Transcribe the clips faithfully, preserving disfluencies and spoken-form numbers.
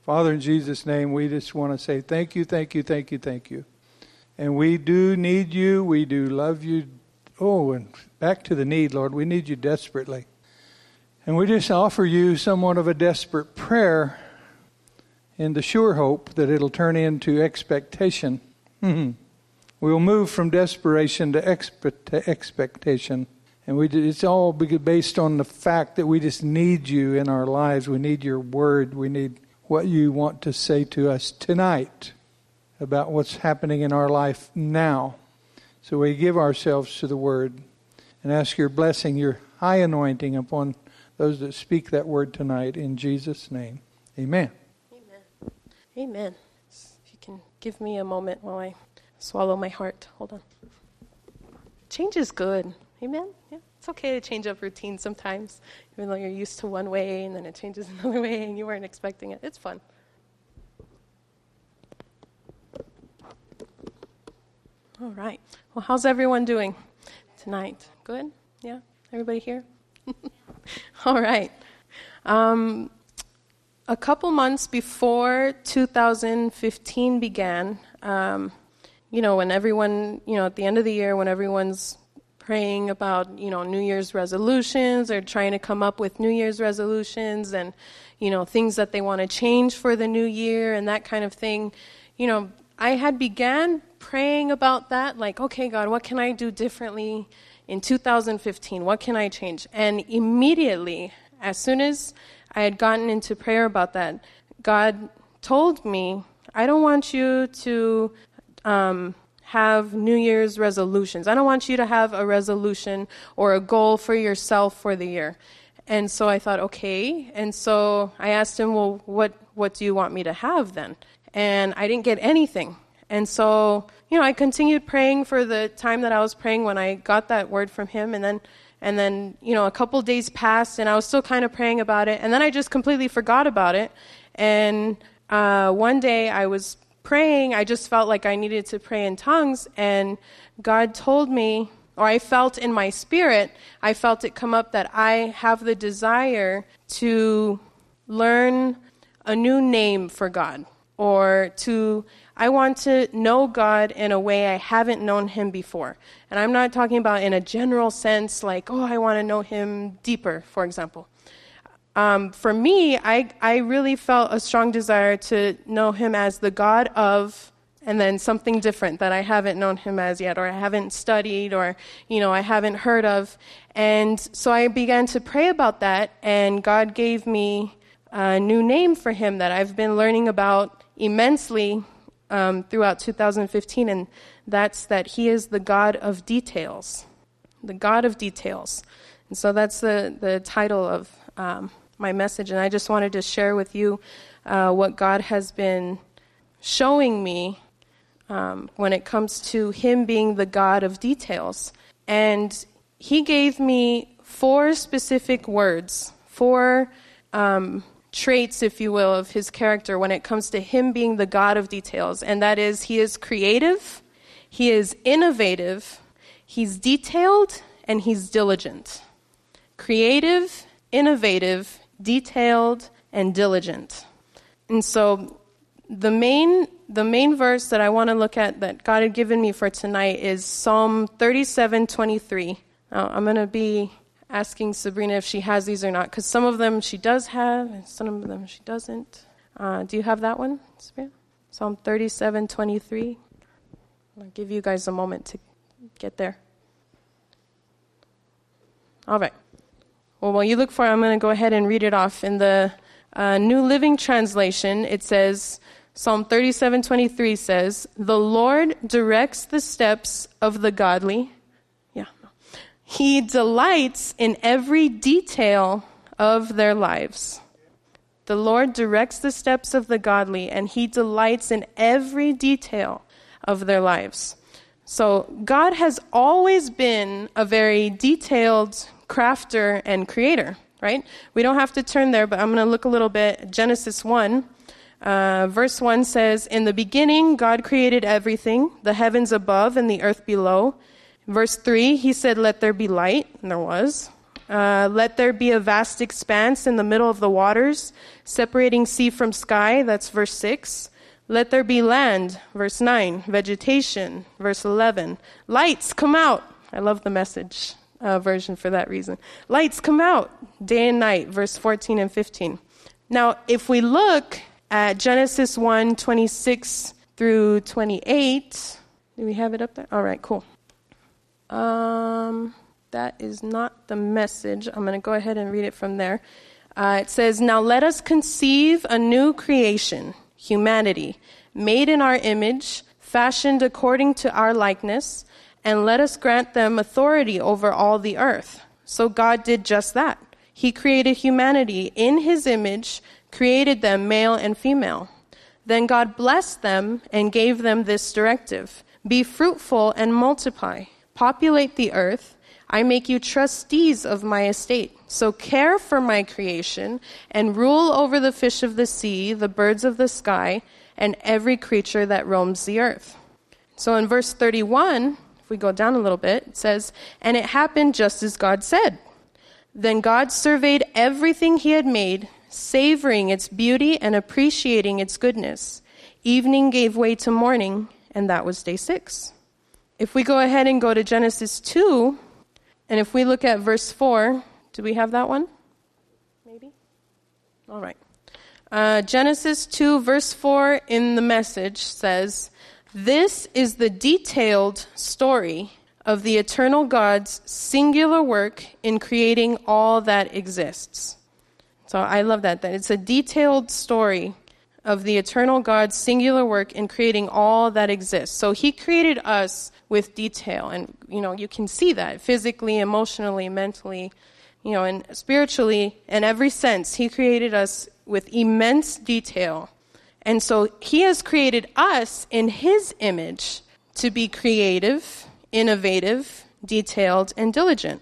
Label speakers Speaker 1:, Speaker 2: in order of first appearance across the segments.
Speaker 1: Father, in Jesus' name, we just want to say thank you, thank you, thank you, thank you. And we do need you. We do love you. Oh, and back to the need, Lord. We need you desperately. And we just offer you somewhat of a desperate prayer in the sure hope that it'll turn into expectation. We'll move from desperation to, expect, to expectation. And we it's all based on the fact that we just need you in our lives. We need your word. We need what you want to say to us tonight about what's happening in our life now. So we give ourselves to the word and ask your blessing, your high anointing upon those that speak that word tonight in Jesus' name. Amen.
Speaker 2: Amen. Amen. If you can give me a moment while I swallow my heart. Hold on. Change is good. Amen. Yeah. It's okay to change up routine sometimes, even though you're used to one way and then it changes another way and you weren't expecting it. It's fun. All right. Well, how's everyone doing tonight? Good? Yeah? Everybody here? All right. Um, a couple months before two thousand fifteen began, um, you know, when everyone, you know, at the end of the year, when everyone's praying about, you know, New Year's resolutions or trying to come up with New Year's resolutions and, you know, things that they want to change for the new year and that kind of thing, you know, I had began praying about that, like, okay, God, what can I do differently in two thousand fifteen? What can I change? And immediately, as soon as I had gotten into prayer about that, God told me, I don't want you to um, have New Year's resolutions. I don't want you to have a resolution or a goal for yourself for the year. And so I thought, okay. And so I asked him, well, what, what do you want me to have then? And I didn't get anything. And so, you know, I continued praying for the time that I was praying when I got that word from him. And then, and then, you know, a couple days passed and I was still kind of praying about it. And then I just completely forgot about it. And uh, one day I was praying, I just felt like I needed to pray in tongues. And God told me, or I felt in my spirit, I felt it come up that I have the desire to learn a new name for God. Or to, I want to know God in a way I haven't known him before. And I'm not talking about in a general sense, like, oh, I want to know him deeper, for example. Um, for me, I, I really felt a strong desire to know him as the God of, and then something different that I haven't known him as yet, or I haven't studied, or, you know, I haven't heard of. And so I began to pray about that, and God gave me a new name for him that I've been learning about immensely um, throughout two thousand fifteen, and that's that he is the God of details, the God of details. And so that's the, the title of um, my message, and I just wanted to share with you uh, what God has been showing me um, when it comes to him being the God of details. And he gave me four specific words, four um traits, if you will, of his character when it comes to him being the God of details. And that is, he is creative, he is innovative, he's detailed, and he's diligent. Creative, innovative, detailed, and diligent. And so the main the main verse that I want to look at that God had given me for tonight is Psalm thirty-seven twenty-three. Now, I'm going to be asking Sabrina if she has these or not, because some of them she does have, and some of them she doesn't. Uh, do you have that one, Sabrina? Psalm thirty-seven twenty-three. I'll give you guys a moment to get there. All right. Well, while you look for it, I'm going to go ahead and read it off. In the uh, New Living Translation, it says, Psalm thirty-seven twenty-three says, "The Lord directs the steps of the godly." Yeah. He delights in every detail of their lives. The Lord directs the steps of the godly, and he delights in every detail of their lives. So God has always been a very detailed crafter and creator, right? We don't have to turn there, but I'm going to look a little bit. Genesis one, uh, verse one says, "In the beginning, God created everything, the heavens above and the earth below." Verse three, he said, "Let there be light," and there was. Uh, let there be a vast expanse in the middle of the waters, separating sea from sky. That's verse six. Let there be land, verse nine. Vegetation, verse eleven. Lights, come out. I love the Message uh, version for that reason. Lights, come out, day and night, verse fourteen and fifteen. Now, if we look at Genesis one, twenty-six through twenty-eight, do we have it up there? All right, cool. Um, that is not the Message. I'm going to go ahead and read it from there. Uh, it says, now let us conceive a new creation, humanity, made in our image, fashioned according to our likeness, and let us grant them authority over all the earth. So God did just that. He created humanity in his image, created them male and female. Then God blessed them and gave them this directive: be fruitful and multiply, populate the earth. I make you trustees of my estate. So care for my creation and rule over the fish of the sea, the birds of the sky, and every creature that roams the earth. So in verse thirty-one, if we go down a little bit, it says, and it happened just as God said. Then God surveyed everything he had made, savoring its beauty and appreciating its goodness. Evening gave way to morning, and that was day six. If we go ahead and go to Genesis two, and if we look at verse four, do we have that one? Maybe? All right. Uh, Genesis two, verse four in the Message says, this is the detailed story of the eternal God's singular work in creating all that exists. So I love that, that it's a detailed story of the eternal God's singular work in creating all that exists. So he created us with detail, and you know, you can see that physically, emotionally, mentally, you know, and spiritually, in every sense. He created us with immense detail. And so he has created us in his image to be creative, innovative, detailed, and diligent.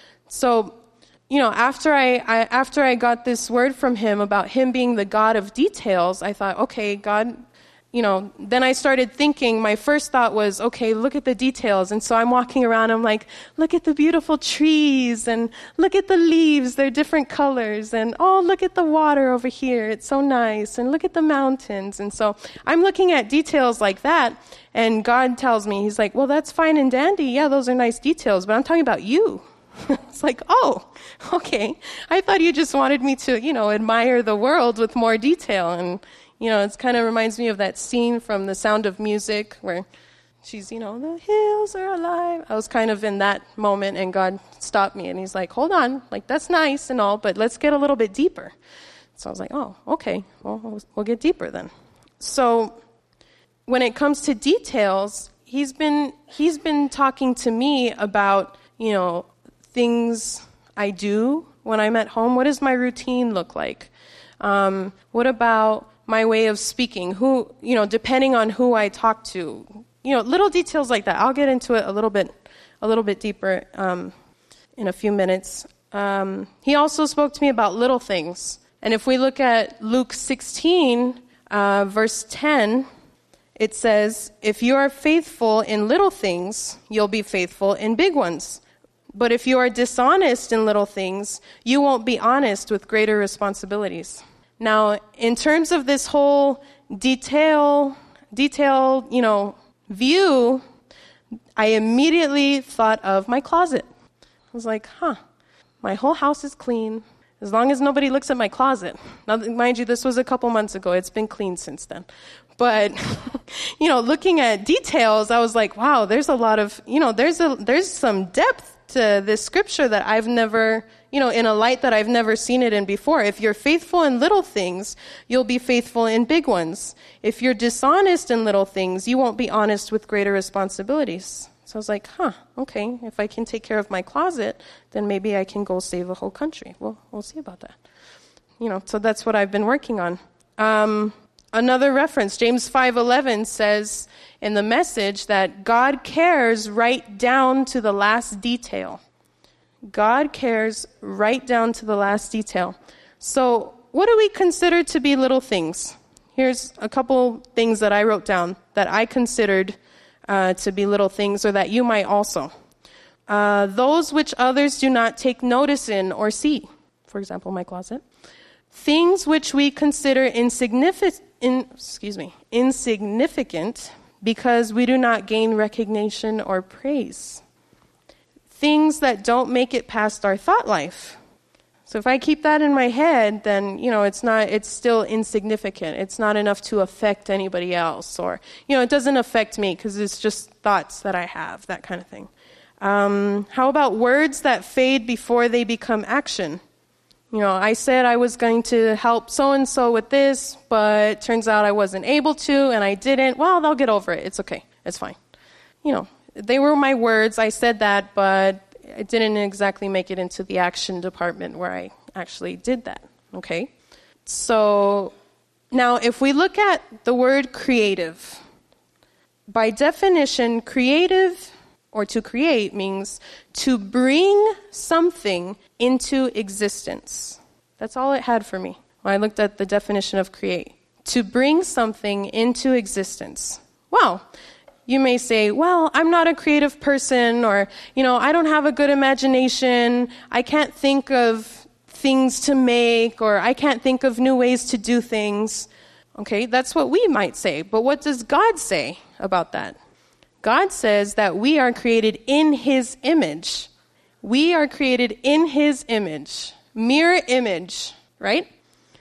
Speaker 2: So, you know, after I, I after I got this word from him about him being the God of details, I thought, okay, God, you know, then I started thinking, my first thought was, okay, look at the details. And so I'm walking around, I'm like, look at the beautiful trees, and look at the leaves, they're different colors, and oh, look at the water over here, it's so nice, and look at the mountains. And so I'm looking at details like that, and God tells me, he's like, well, that's fine and dandy, yeah, those are nice details, but I'm talking about you. It's like, oh, okay, I thought you just wanted me to, you know, admire the world with more detail. And you know, it kind of reminds me of that scene from The Sound of Music where she's, you know, the hills are alive. I was kind of in that moment, and God stopped me, and he's like, hold on, like, that's nice and all, but let's get a little bit deeper. So I was like, oh, okay, well, we'll get deeper then. So when it comes to details, he's been he's been talking to me about, you know, things I do when I'm at home. What does my routine look like? Um, what about my way of speaking? Who, you know, depending on who I talk to, you know, little details like that. I'll get into it a little bit, a little bit deeper um, in a few minutes. Um, he also spoke to me about little things. And if we look at Luke sixteen, uh, verse ten, it says, if you are faithful in little things, you'll be faithful in big ones. But if you are dishonest in little things, you won't be honest with greater responsibilities. Now, in terms of this whole detail, detail, you know, view, I immediately thought of my closet. I was like, huh, my whole house is clean, as long as nobody looks at my closet. Now, mind you, this was a couple months ago. It's been clean since then. But, you know, looking at details, I was like, wow, there's a lot of, you know, there's a there's some depth to this scripture that I've never, you know, in a light that I've never seen it in before. If you're faithful in little things, you'll be faithful in big ones. If you're dishonest in little things, you won't be honest with greater responsibilities. So I was like, huh, okay, if I can take care of my closet, then maybe I can go save a whole country. Well, we'll see about that. You know, so that's what I've been working on. Um, another reference, James five eleven says in the Message that God cares right down to the last detail. God cares right down to the last detail. So what do we consider to be little things? Here's a couple things that I wrote down that I considered uh, to be little things, or that you might also. Uh, those which others do not take notice in or see. For example, my closet. Things which we consider insignificant, in, excuse me, insignificant because we do not gain recognition or praise. Things that don't make it past our thought life. So if I keep that in my head, then, you know, it's not, it's still insignificant. It's not enough to affect anybody else, or, you know, it doesn't affect me because it's just thoughts that I have, that kind of thing. Um, how about words that fade before they become action? You know, I said I was going to help so-and-so with this, but turns out I wasn't able to, and I didn't. Well, they'll get over it. It's okay. It's fine. You know, they were my words. I said that, but it didn't exactly make it into the action department where I actually did that. Okay? So now if we look at the word creative, by definition, creative or to create means to bring something into existence. That's all it had for me when I looked at the definition of create. To bring something into existence. Wow. You may say, well, I'm not a creative person, or, you know, I don't have a good imagination. I can't think of things to make, or I can't think of new ways to do things. Okay, that's what we might say. But what does God say about that? God says that we are created in His image. We are created in His image. Mirror image, right?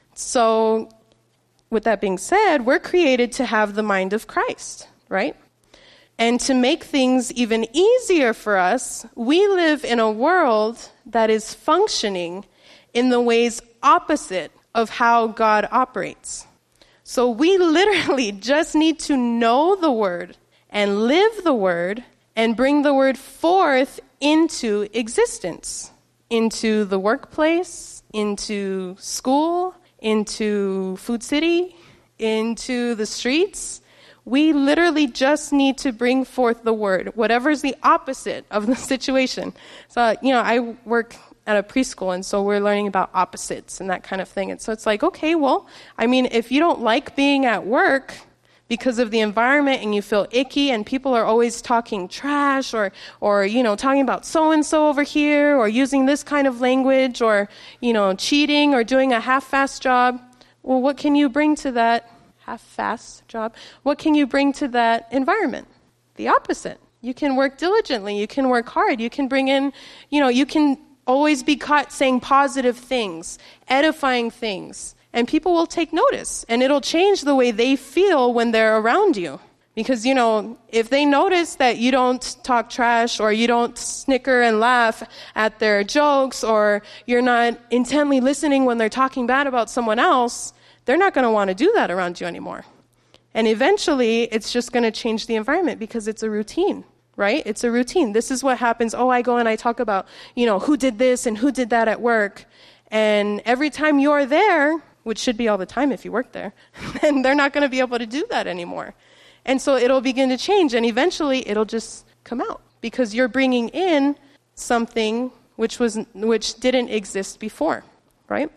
Speaker 2: So, with that being said, we're created to have the mind of Christ, right? And to make things even easier for us, we live in a world that is functioning in the ways opposite of how God operates. So we literally just need to know the Word and live the Word and bring the Word forth into existence, into the workplace, into school, into Food City, into the streets. We literally just need to bring forth the Word, whatever's the opposite of the situation. So, you know, I work at a preschool, and so we're learning about opposites and that kind of thing. And so it's like, okay, well, I mean, if you don't like being at work because of the environment and you feel icky and people are always talking trash or, or you know, talking about so-and-so over here or using this kind of language or, you know, cheating or doing a half-fast job, well, what can you bring to that half-fast job? What can you bring to that environment? The opposite. You can work diligently. You can work hard. You can bring in, you know, you can always be caught saying positive things, edifying things, and people will take notice, and it'll change the way they feel when they're around you. Because, you know, if they notice that you don't talk trash or you don't snicker and laugh at their jokes or you're not intently listening when they're talking bad about someone else, they're not going to want to do that around you anymore. And eventually, it's just going to change the environment because it's a routine, right? It's a routine. This is what happens. Oh, I go and I talk about, you know, who did this and who did that at work. And every time you're there, which should be all the time if you work there, then they're not going to be able to do that anymore. And so it'll begin to change, and eventually it'll just come out because you're bringing in something which was which didn't exist before, right?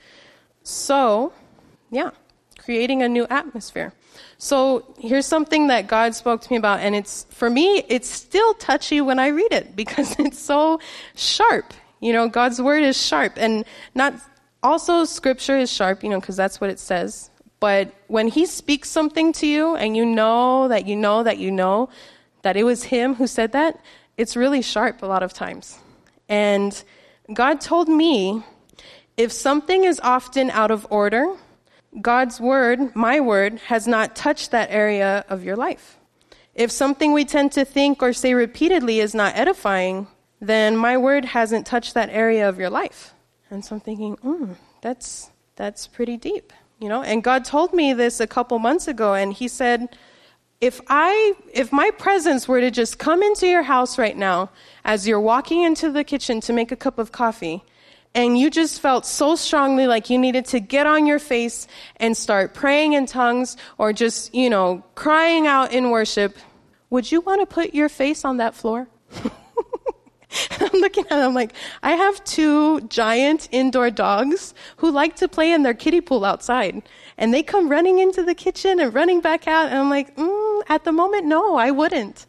Speaker 2: So, yeah, creating a new atmosphere. So here's something that God spoke to me about, and it's, for me, it's still touchy when I read it because it's so sharp. You know, God's word is sharp, and not, also scripture is sharp, you know, because that's what it says. But when he speaks something to you and you know that you know that you know that it was him who said that, it's really sharp a lot of times. And God told me, if something is often out of order, God's word, my word, has not touched that area of your life. If something we tend to think or say repeatedly is not edifying, then my word hasn't touched that area of your life. And so I'm thinking, mm, that's that's pretty deep, you know? And God told me this a couple months ago, and he said, if I, if my presence were to just come into your house right now as you're walking into the kitchen to make a cup of coffee, and you just felt so strongly like you needed to get on your face and start praying in tongues or just, you know, crying out in worship, would you want to put your face on that floor? I'm looking at it, I'm like, I have two giant indoor dogs who like to play in their kiddie pool outside. And they come running into the kitchen and running back out. And I'm like, mm, at the moment, no, I wouldn't.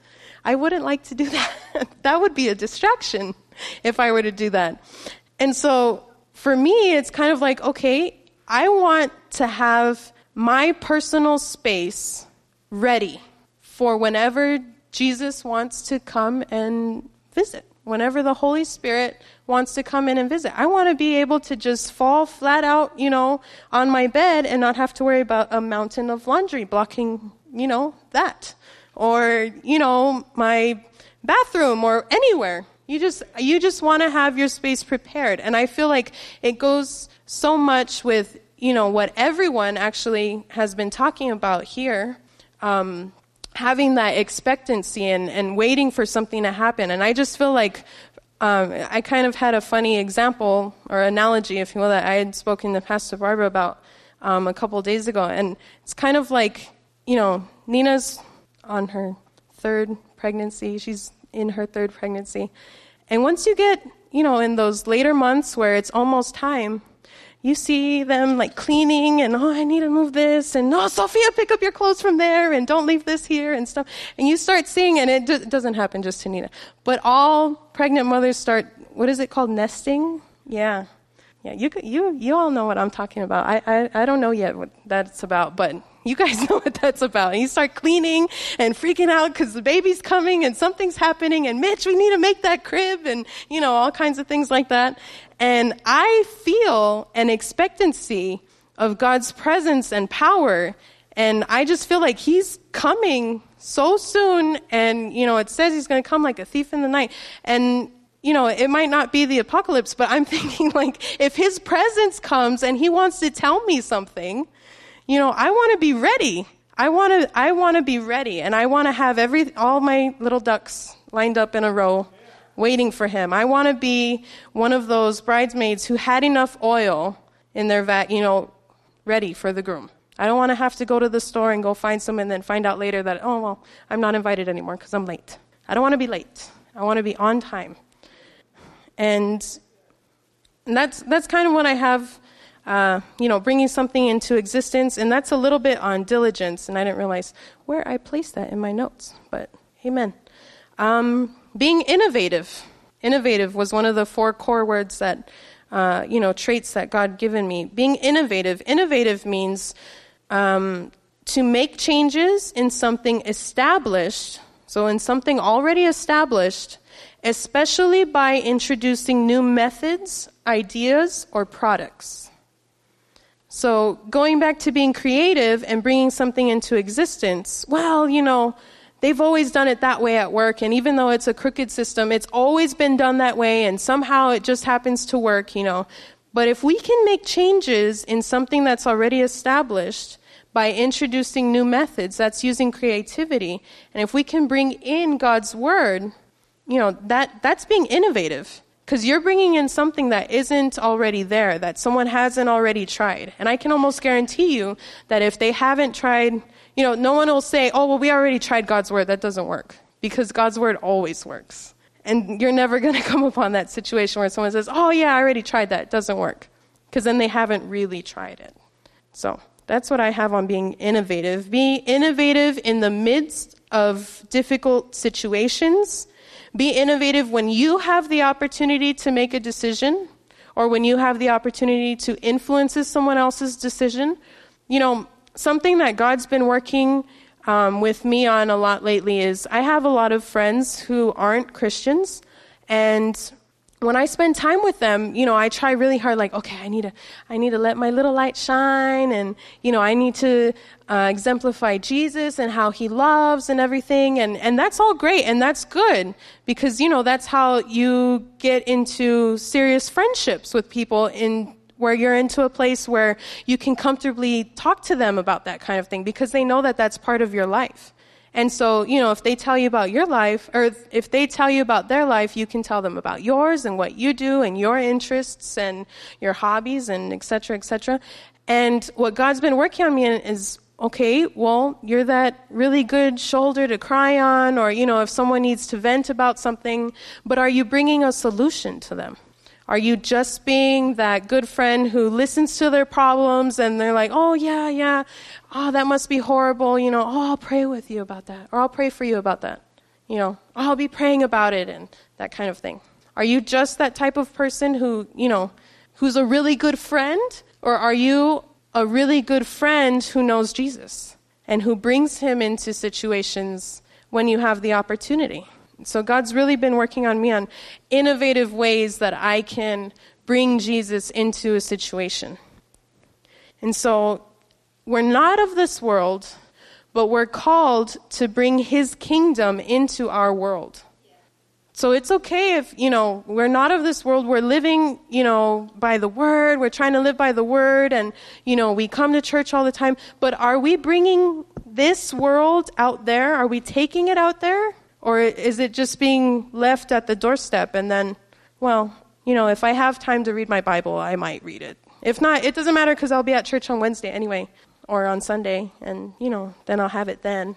Speaker 2: I wouldn't like to do that. That would be a distraction if I were to do that. And so for me, it's kind of like, okay, I want to have my personal space ready for whenever Jesus wants to come and visit. Whenever the Holy Spirit wants to come in and visit. I want to be able to just fall flat out, you know, on my bed and not have to worry about a mountain of laundry blocking, you know, that. Or, you know, my bathroom or anywhere. You just you just want to have your space prepared. And I feel like it goes so much with, you know, what everyone actually has been talking about here. Um, having that expectancy and, and waiting for something to happen. And I just feel like um, I kind of had a funny example or analogy, if you will, that I had spoken to Pastor Barbara about um, a couple of days ago. And it's kind of like, you know, Nina's on her third pregnancy. She's in her third pregnancy. And once you get, you know, in those later months where it's almost time, you see them like cleaning and, oh, I need to move this. And, oh, Sophia, pick up your clothes from there and don't leave this here and stuff. And you start seeing, and it d- doesn't happen just to Nina, but all pregnant mothers start, what is it called, nesting? Yeah. Yeah, you you you all know what I'm talking about. I, I, I don't know yet what that's about, but you guys know what that's about. And you start cleaning and freaking out because the baby's coming and something's happening. And Mitch, we need to make that crib and, you know, all kinds of things like that. And I feel an expectancy of God's presence and power. And I just feel like he's coming so soon. And, you know, it says he's going to come like a thief in the night. And, you know, it might not be the apocalypse, but I'm thinking like if his presence comes and he wants to tell me something, you know, I want to be ready. I want to I want to be ready. And I want to have every all my little ducks lined up in a row waiting for him. I want to be one of those bridesmaids who had enough oil in their vat, you know, ready for the groom. I don't want to have to go to the store and go find some and then find out later that, oh, well, I'm not invited anymore because I'm late. I don't want to be late. I want to be on time. And that's that's kind of what I have, uh, you know, bringing something into existence. And that's a little bit on diligence. And I didn't realize where I placed that in my notes. But amen. Um, being innovative. Innovative was one of the four core words that, uh, you know, traits that God given me. Being innovative. Innovative means um, to make changes in something established. So in something already established, especially by introducing new methods, ideas, or products. So going back to being creative and bringing something into existence, well, you know, they've always done it that way at work, and even though it's a crooked system, it's always been done that way, and somehow it just happens to work, you know. But if we can make changes in something that's already established by introducing new methods, that's using creativity, and if we can bring in God's word, you know, that that's being innovative, because you're bringing in something that isn't already there, that someone hasn't already tried. And I can almost guarantee you that if they haven't tried, you know, no one will say, oh, well, we already tried God's word. That doesn't work, because God's word always works. And you're never going to come upon that situation where someone says, oh, yeah, I already tried that. It doesn't work, because then they haven't really tried it. So that's what I have on being innovative. Be innovative in the midst of difficult situations. Be innovative when you have the opportunity to make a decision, or when you have the opportunity to influence someone else's decision. You know, something that God's been working um, with me on a lot lately is I have a lot of friends who aren't Christians, and when I spend time with them, you know, I try really hard, like, okay, I need to, I need to let my little light shine, and, you know, I need to uh, exemplify Jesus and how he loves and everything, and, and that's all great, and that's good, because, you know, that's how you get into serious friendships with people in where you're into a place where you can comfortably talk to them about that kind of thing, because they know that that's part of your life. And so, you know, if they tell you about your life, or if they tell you about their life, you can tell them about yours and what you do and your interests and your hobbies and et cetera, et cetera. And what God's been working on me in is, okay, well, you're that really good shoulder to cry on, or, you know, if someone needs to vent about something, but are you bringing a solution to them? Are you just being that good friend who listens to their problems and they're like, oh, yeah, yeah, oh, that must be horrible, you know, oh, I'll pray with you about that, or I'll pray for you about that. you know, I'll be praying about it and that kind of thing. Are you just that type of person who, you know, who's a really good friend? Or are you a really good friend who knows Jesus and who brings him into situations when you have the opportunity? So God's really been working on me on innovative ways that I can bring Jesus into a situation. And so we're not of this world, but we're called to bring his kingdom into our world. So it's okay if, you know, we're not of this world. We're living, you know, by the word. We're trying to live by the word. And, you know, we come to church all the time. But are we bringing this world out there? Are we taking it out there? Or is it just being left at the doorstep? And then, well, you know, if I have time to read my Bible, I might read it. If not, it doesn't matter because I'll be at church on Wednesday anyway, or on Sunday. And, you know, then I'll have it then.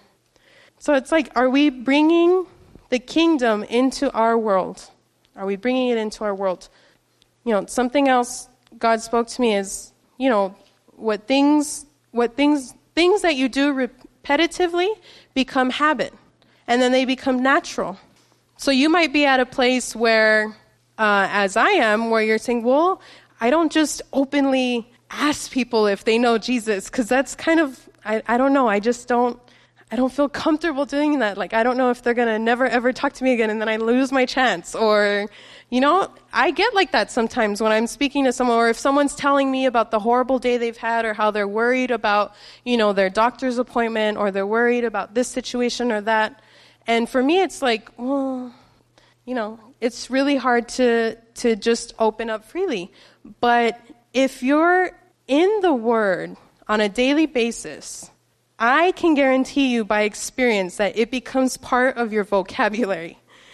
Speaker 2: So it's like, are we bringing the kingdom into our world? Are we bringing it into our world? You know, something else God spoke to me is, you know, what things, what things, things that you do repetitively become habit, and then they become natural. So you might be at a place where, uh, as I am, where you're saying, well, I don't just openly ask people if they know Jesus, because that's kind of, I, I don't know, I just don't, I don't feel comfortable doing that. Like, I don't know if they're going to never, ever talk to me again and then I lose my chance. Or, you know, I get like that sometimes when I'm speaking to someone, or if someone's telling me about the horrible day they've had, or how they're worried about, you know, their doctor's appointment, or they're worried about this situation or that. And for me, it's like, well, you know, it's really hard to, to just open up freely. But if you're in the Word on a daily basis, I can guarantee you by experience that it becomes part of your vocabulary.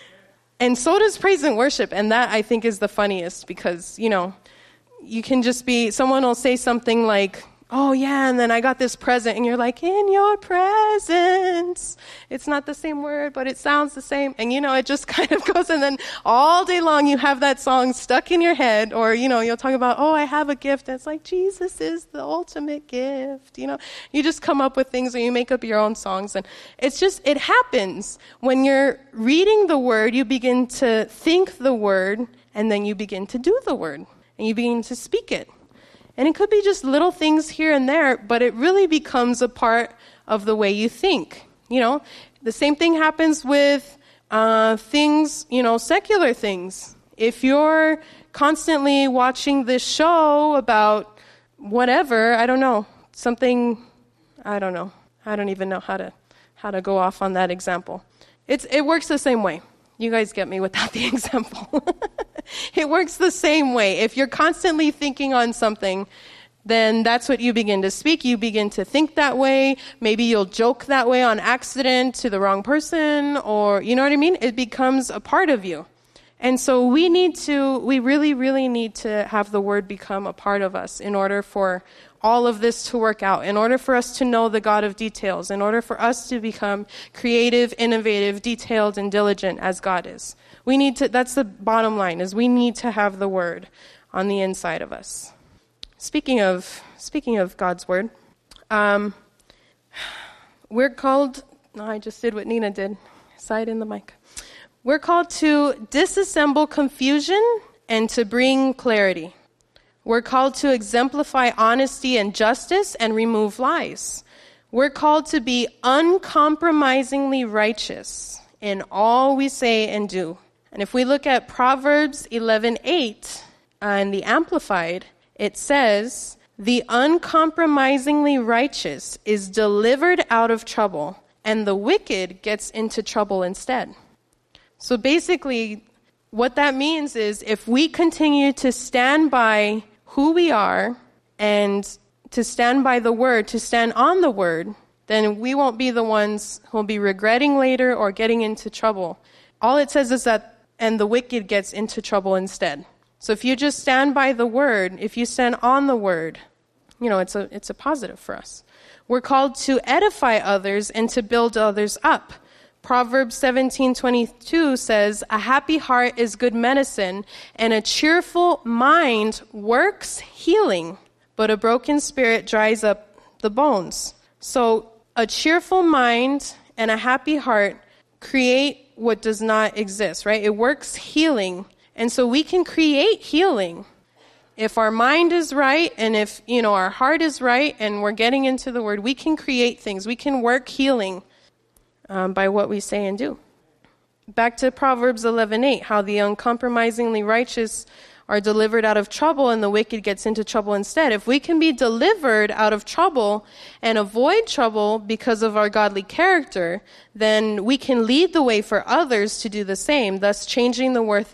Speaker 2: And so does praise and worship. And that, I think, is the funniest because, you know, you can just be, someone will say something like, oh, yeah, and then I got this present. And you're like, in your presence. It's not the same word, but it sounds the same. And, you know, it just kind of goes. And then all day long you have that song stuck in your head. Or, you know, you'll talk about, oh, I have a gift. And it's like, Jesus is the ultimate gift. You know, you just come up with things or you make up your own songs. And it's just, it happens. When you're reading the word, you begin to think the word, and then you begin to do the word. And you begin to speak it. And it could be just little things here and there, but it really becomes a part of the way you think. You know, the same thing happens with uh, things, you know, secular things. If you're constantly watching this show about whatever, I don't know, something, I don't know. I don't even know how to how to go off on that example. It's it works the same way. You guys get me without the example. It works the same way. If you're constantly thinking on something, then that's what you begin to speak. You begin to think that way. Maybe you'll joke that way on accident to the wrong person, or, you know what I mean? It becomes a part of you. And so we need to, we really, really need to have the word become a part of us in order for all of this to work out, in order for us to know the God of details, in order for us to become creative, innovative, detailed, and diligent as God is. We need to, that's the bottom line, is we need to have the word on the inside of us. Speaking of, speaking of God's word, um, we're called, no, I just did what Nina did, side in the mic. We're called to disassemble confusion and to bring clarity. We're called to exemplify honesty and justice and remove lies. We're called to be uncompromisingly righteous in all we say and do. And if we look at Proverbs eleven eight uh, in the Amplified, it says, the uncompromisingly righteous is delivered out of trouble, and the wicked gets into trouble instead. So basically, what that means is if we continue to stand by who we are and to stand by the word, to stand on the word, then we won't be the ones who will be regretting later or getting into trouble. All it says is that, and the wicked gets into trouble instead. So if you just stand by the word, if you stand on the word, you know, it's a it's a positive for us. We're called to edify others and to build others up. Proverbs seventeen twenty-two says, a happy heart is good medicine, and a cheerful mind works healing, but a broken spirit dries up the bones. So a cheerful mind and a happy heart create what does not exist, right? It works healing. And so we can create healing. If our mind is right and if, you know, our heart is right and we're getting into the word, we can create things. We can work healing um, by what we say and do. Back to Proverbs eleven eight, how the uncompromisingly righteous are delivered out of trouble and the wicked gets into trouble instead. If we can be delivered out of trouble and avoid trouble because of our godly character, then we can lead the way for others to do the same, thus changing the work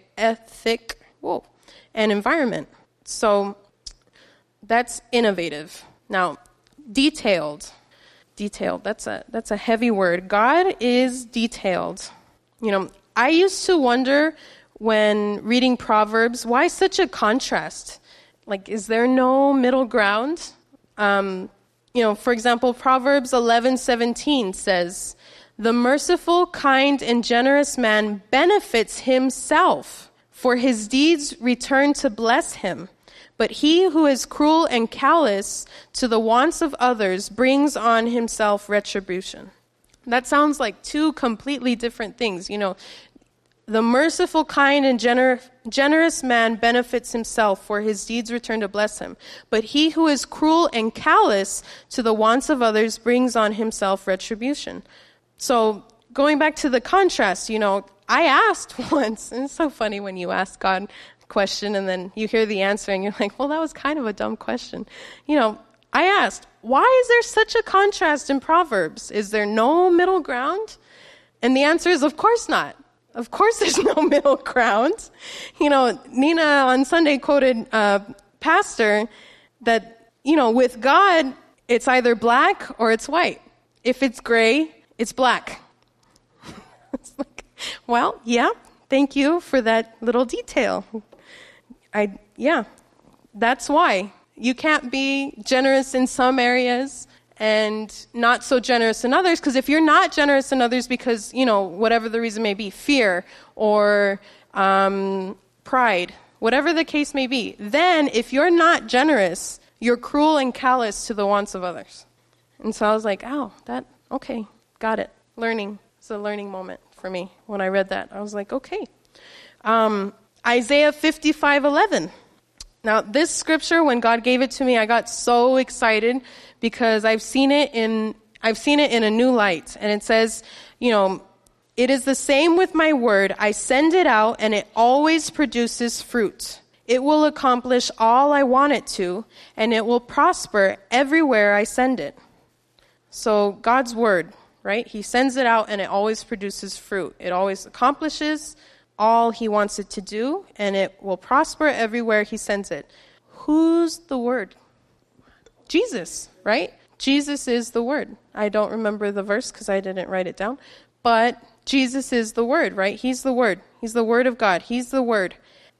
Speaker 2: ethic whoa, and environment. So that's innovative. Now, detailed. Detailed, that's a that's a heavy word. God is detailed. You know, I used to wonder when reading Proverbs, why such a contrast? Like, is there no middle ground? Um, you know, for example, Proverbs eleven seventeen says, "The merciful, kind, and generous man benefits himself, for his deeds return to bless him. But he who is cruel and callous to the wants of others brings on himself retribution." That sounds like two completely different things. You know, the merciful, kind, and gener- generous man benefits himself, for his deeds return to bless him. But he who is cruel and callous to the wants of others brings on himself retribution. So going back to the contrast, you know, I asked once, and it's so funny when you ask God a question and then you hear the answer and you're like, well, that was kind of a dumb question. You know, I asked, why is there such a contrast in Proverbs? Is there no middle ground? And the answer is, of course not. Of course there's no middle ground. You know, Nina on Sunday quoted uh, Pastor that, you know, with God, it's either black or it's white. If it's gray, it's black. It's like, well, yeah, thank you for that little detail. I, yeah, that's why. You can't be generous in some areas and not so generous in others, because if you're not generous in others because, you know, whatever the reason may be, fear or um, pride, whatever the case may be, then if you're not generous, you're cruel and callous to the wants of others. And so I was like, oh, that, okay, got it. Learning. It's a learning moment for me when I read that. I was like, okay. Um, Isaiah fifty-five eleven. Now, this scripture, when God gave it to me, I got so excited because I've seen it in I've seen it in a new light. And it says, you know, it is the same with my word. I send it out and it always produces fruit. It will accomplish all I want it to, and it will prosper everywhere I send it. So God's word, right? He sends it out and it always produces fruit. It always accomplishes all he wants it to do, and it will prosper everywhere he sends it. Who's the word? Jesus, right? Jesus is the word. I don't remember the verse because I didn't write it down, but Jesus is the word, right? He's the word. He's the word of God. He's the word.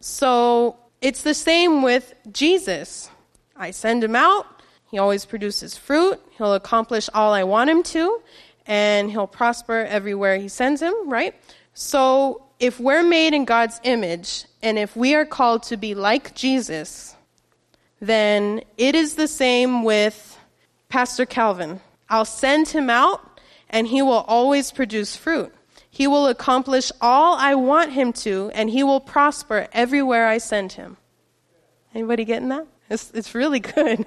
Speaker 2: So it's the same with Jesus. I send him out. He always produces fruit. He'll accomplish all I want him to, and he'll prosper everywhere he sends him, right? So if we're made in God's image, and if we are called to be like Jesus, then it is the same with Pastor Calvin. I'll send him out, and he will always produce fruit. He will accomplish all I want him to, and he will prosper everywhere I send him. Anybody getting that? It's, it's really good.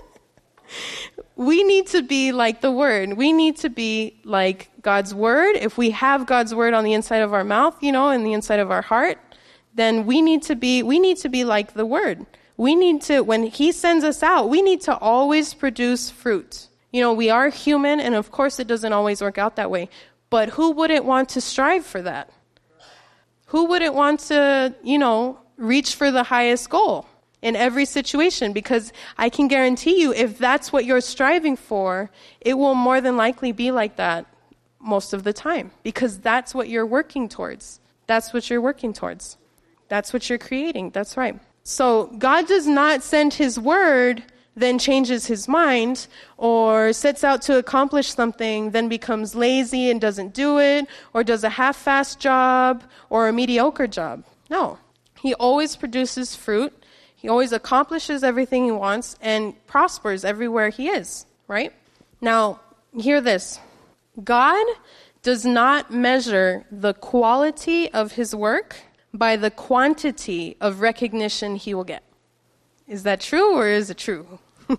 Speaker 2: We need to be like the Word. We need to be like God's Word. If we have God's Word on the inside of our mouth, you know, and the inside of our heart, then we need to be, we need to be like the Word. We need to, when He sends us out, we need to always produce fruit. You know, we are human, and of course it doesn't always work out that way. But who wouldn't want to strive for that? Who wouldn't want to, you know, reach for the highest goal in every situation? Because I can guarantee you, if that's what you're striving for, it will more than likely be like that most of the time. Because that's what you're working towards. That's what you're working towards. That's what you're creating. That's right. So God does not send His word, then changes His mind, or sets out to accomplish something, then becomes lazy and doesn't do it, or does a half-assed job, or a mediocre job. No. He always produces fruit. He always accomplishes everything He wants and prospers everywhere He is, right? Now, hear this. God does not measure the quality of his work by the quantity of recognition he will get. Is that true or is it true?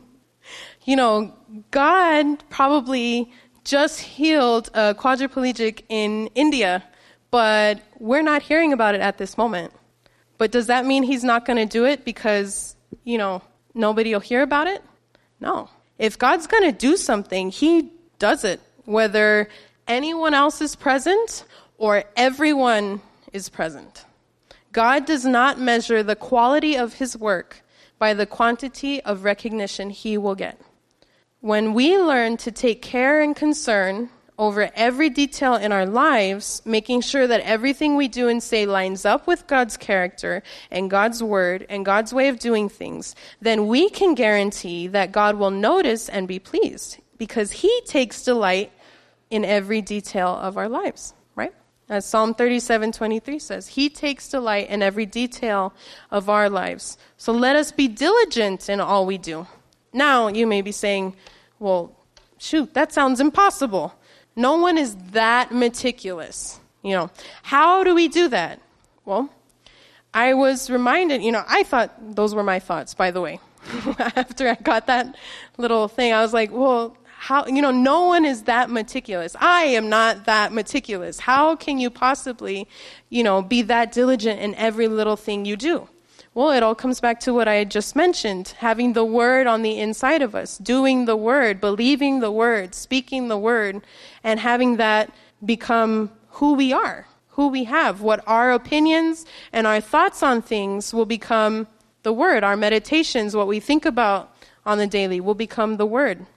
Speaker 2: You know, God probably just healed a quadriplegic in India, but we're not hearing about it at this moment. But does that mean he's not going to do it because, you know, nobody will hear about it? No. If God's going to do something, he does it, whether anyone else is present or everyone is present. God does not measure the quality of his work by the quantity of recognition he will get. When we learn to take care and concern over every detail in our lives, making sure that everything we do and say lines up with God's character and God's word and God's way of doing things, then we can guarantee that God will notice and be pleased because he takes delight in every detail of our lives, right? As Psalm thirty-seven twenty-three says, he takes delight in every detail of our lives. So let us be diligent in all we do. Now, you may be saying, well, shoot, that sounds impossible. No one is that meticulous. You know, how do we do that? Well, I was reminded, you know, I thought those were my thoughts, by the way. After I got that little thing, I was like, well, how, you know, no one is that meticulous. I am not that meticulous. How can you possibly, you know, be that diligent in every little thing you do? Well, it all comes back to what I had just mentioned, having the word on the inside of us, doing the word, believing the word, speaking the word, and having that become who we are, who we have, what our opinions and our thoughts on things will become the word. Our meditations, what we think about on the daily, will become the word.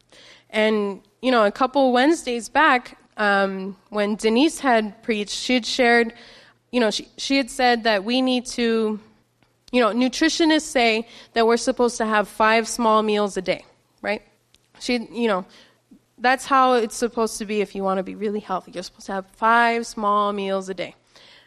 Speaker 2: And, you know, a couple Wednesdays back, um, when Denise had preached, she had shared, you know, she, she had said that we need to, you know, nutritionists say that we're supposed to have five small meals a day, right? She, you know, that's how it's supposed to be if you want to be really healthy. You're supposed to have five small meals a day.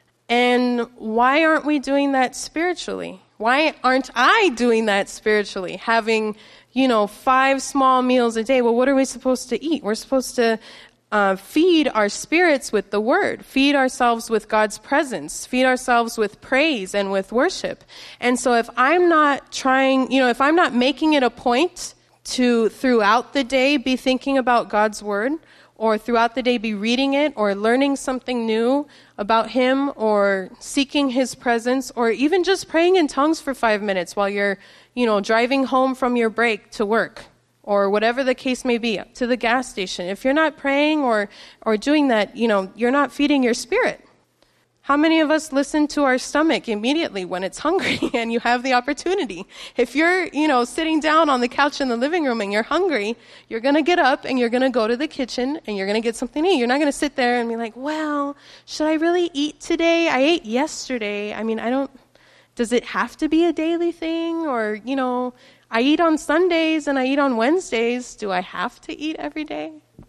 Speaker 2: And why aren't we doing that spiritually? Why aren't I doing that spiritually? Having, you know, five small meals a day. Well, what are we supposed to eat? We're supposed to Uh, feed our spirits with the word, feed ourselves with God's presence, feed ourselves with praise and with worship. And so if I'm not trying, you know, if I'm not making it a point to throughout the day be thinking about God's word, or throughout the day be reading it or learning something new about him or seeking his presence, or even just praying in tongues for five minutes while you're, you know, driving home from your break to work, or whatever the case may be, to the gas station. If you're not praying or, or doing that, you know, you're not feeding your spirit. How many of us listen to our stomach immediately when it's hungry and you have the opportunity? If you're, you know, sitting down on the couch in the living room and you're hungry, you're going to get up and you're going to go to the kitchen and you're going to get something to eat. You're not going to sit there and be like, well, should I really eat today? I ate yesterday. I mean, I don't, does it have to be a daily thing? Or, you know, I eat on Sundays and I eat on Wednesdays. Do I have to eat every day?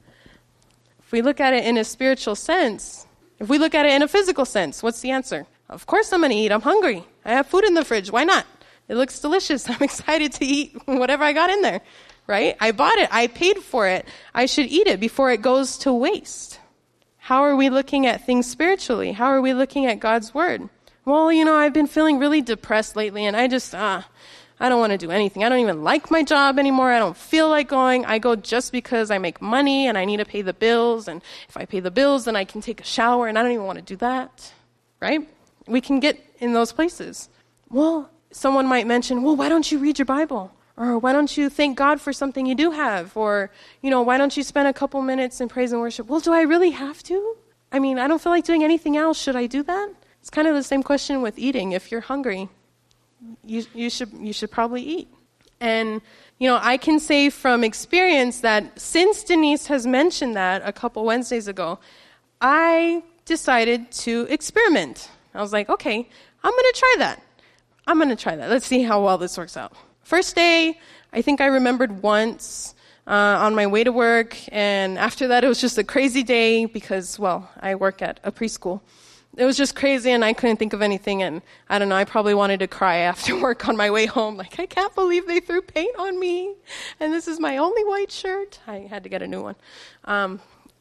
Speaker 2: If we look at it in a spiritual sense, if we look at it in a physical sense, what's the answer? Of course I'm going to eat. I'm hungry. I have food in the fridge. Why not? It looks delicious. I'm excited to eat whatever I got in there, right? I bought it. I paid for it. I should eat it before it goes to waste. How are we looking at things spiritually? How are we looking at God's word? Well, you know, I've been feeling really depressed lately and I just, ah, uh, I don't want to do anything. I don't even like my job anymore. I don't feel like going. I go just because I make money and I need to pay the bills. And if I pay the bills, then I can take a shower, and I don't even want to do that, right? We can get in those places. Well, someone might mention, well, why don't you read your Bible? Or why don't you thank God for something you do have? Or, you know, why don't you spend a couple minutes in praise and worship? Well, do I really have to? I mean, I don't feel like doing anything else. Should I do that? It's kind of the same question with eating. If you're hungry, You, you should you should probably eat. And, you know, I can say from experience that since Denise has mentioned that a couple Wednesdays ago, I decided to experiment. I was like, okay, I'm going to try that. I'm going to try that. Let's see how well this works out. First day, I think I remembered once uh, on my way to work. And after that, it was just a crazy day because, well, I work at a preschool. It was just crazy, and I couldn't think of anything, and I don't know, I probably wanted to cry after work on my way home, like, I can't believe they threw paint on me, and this is my only white shirt. I had to get a new one. Um,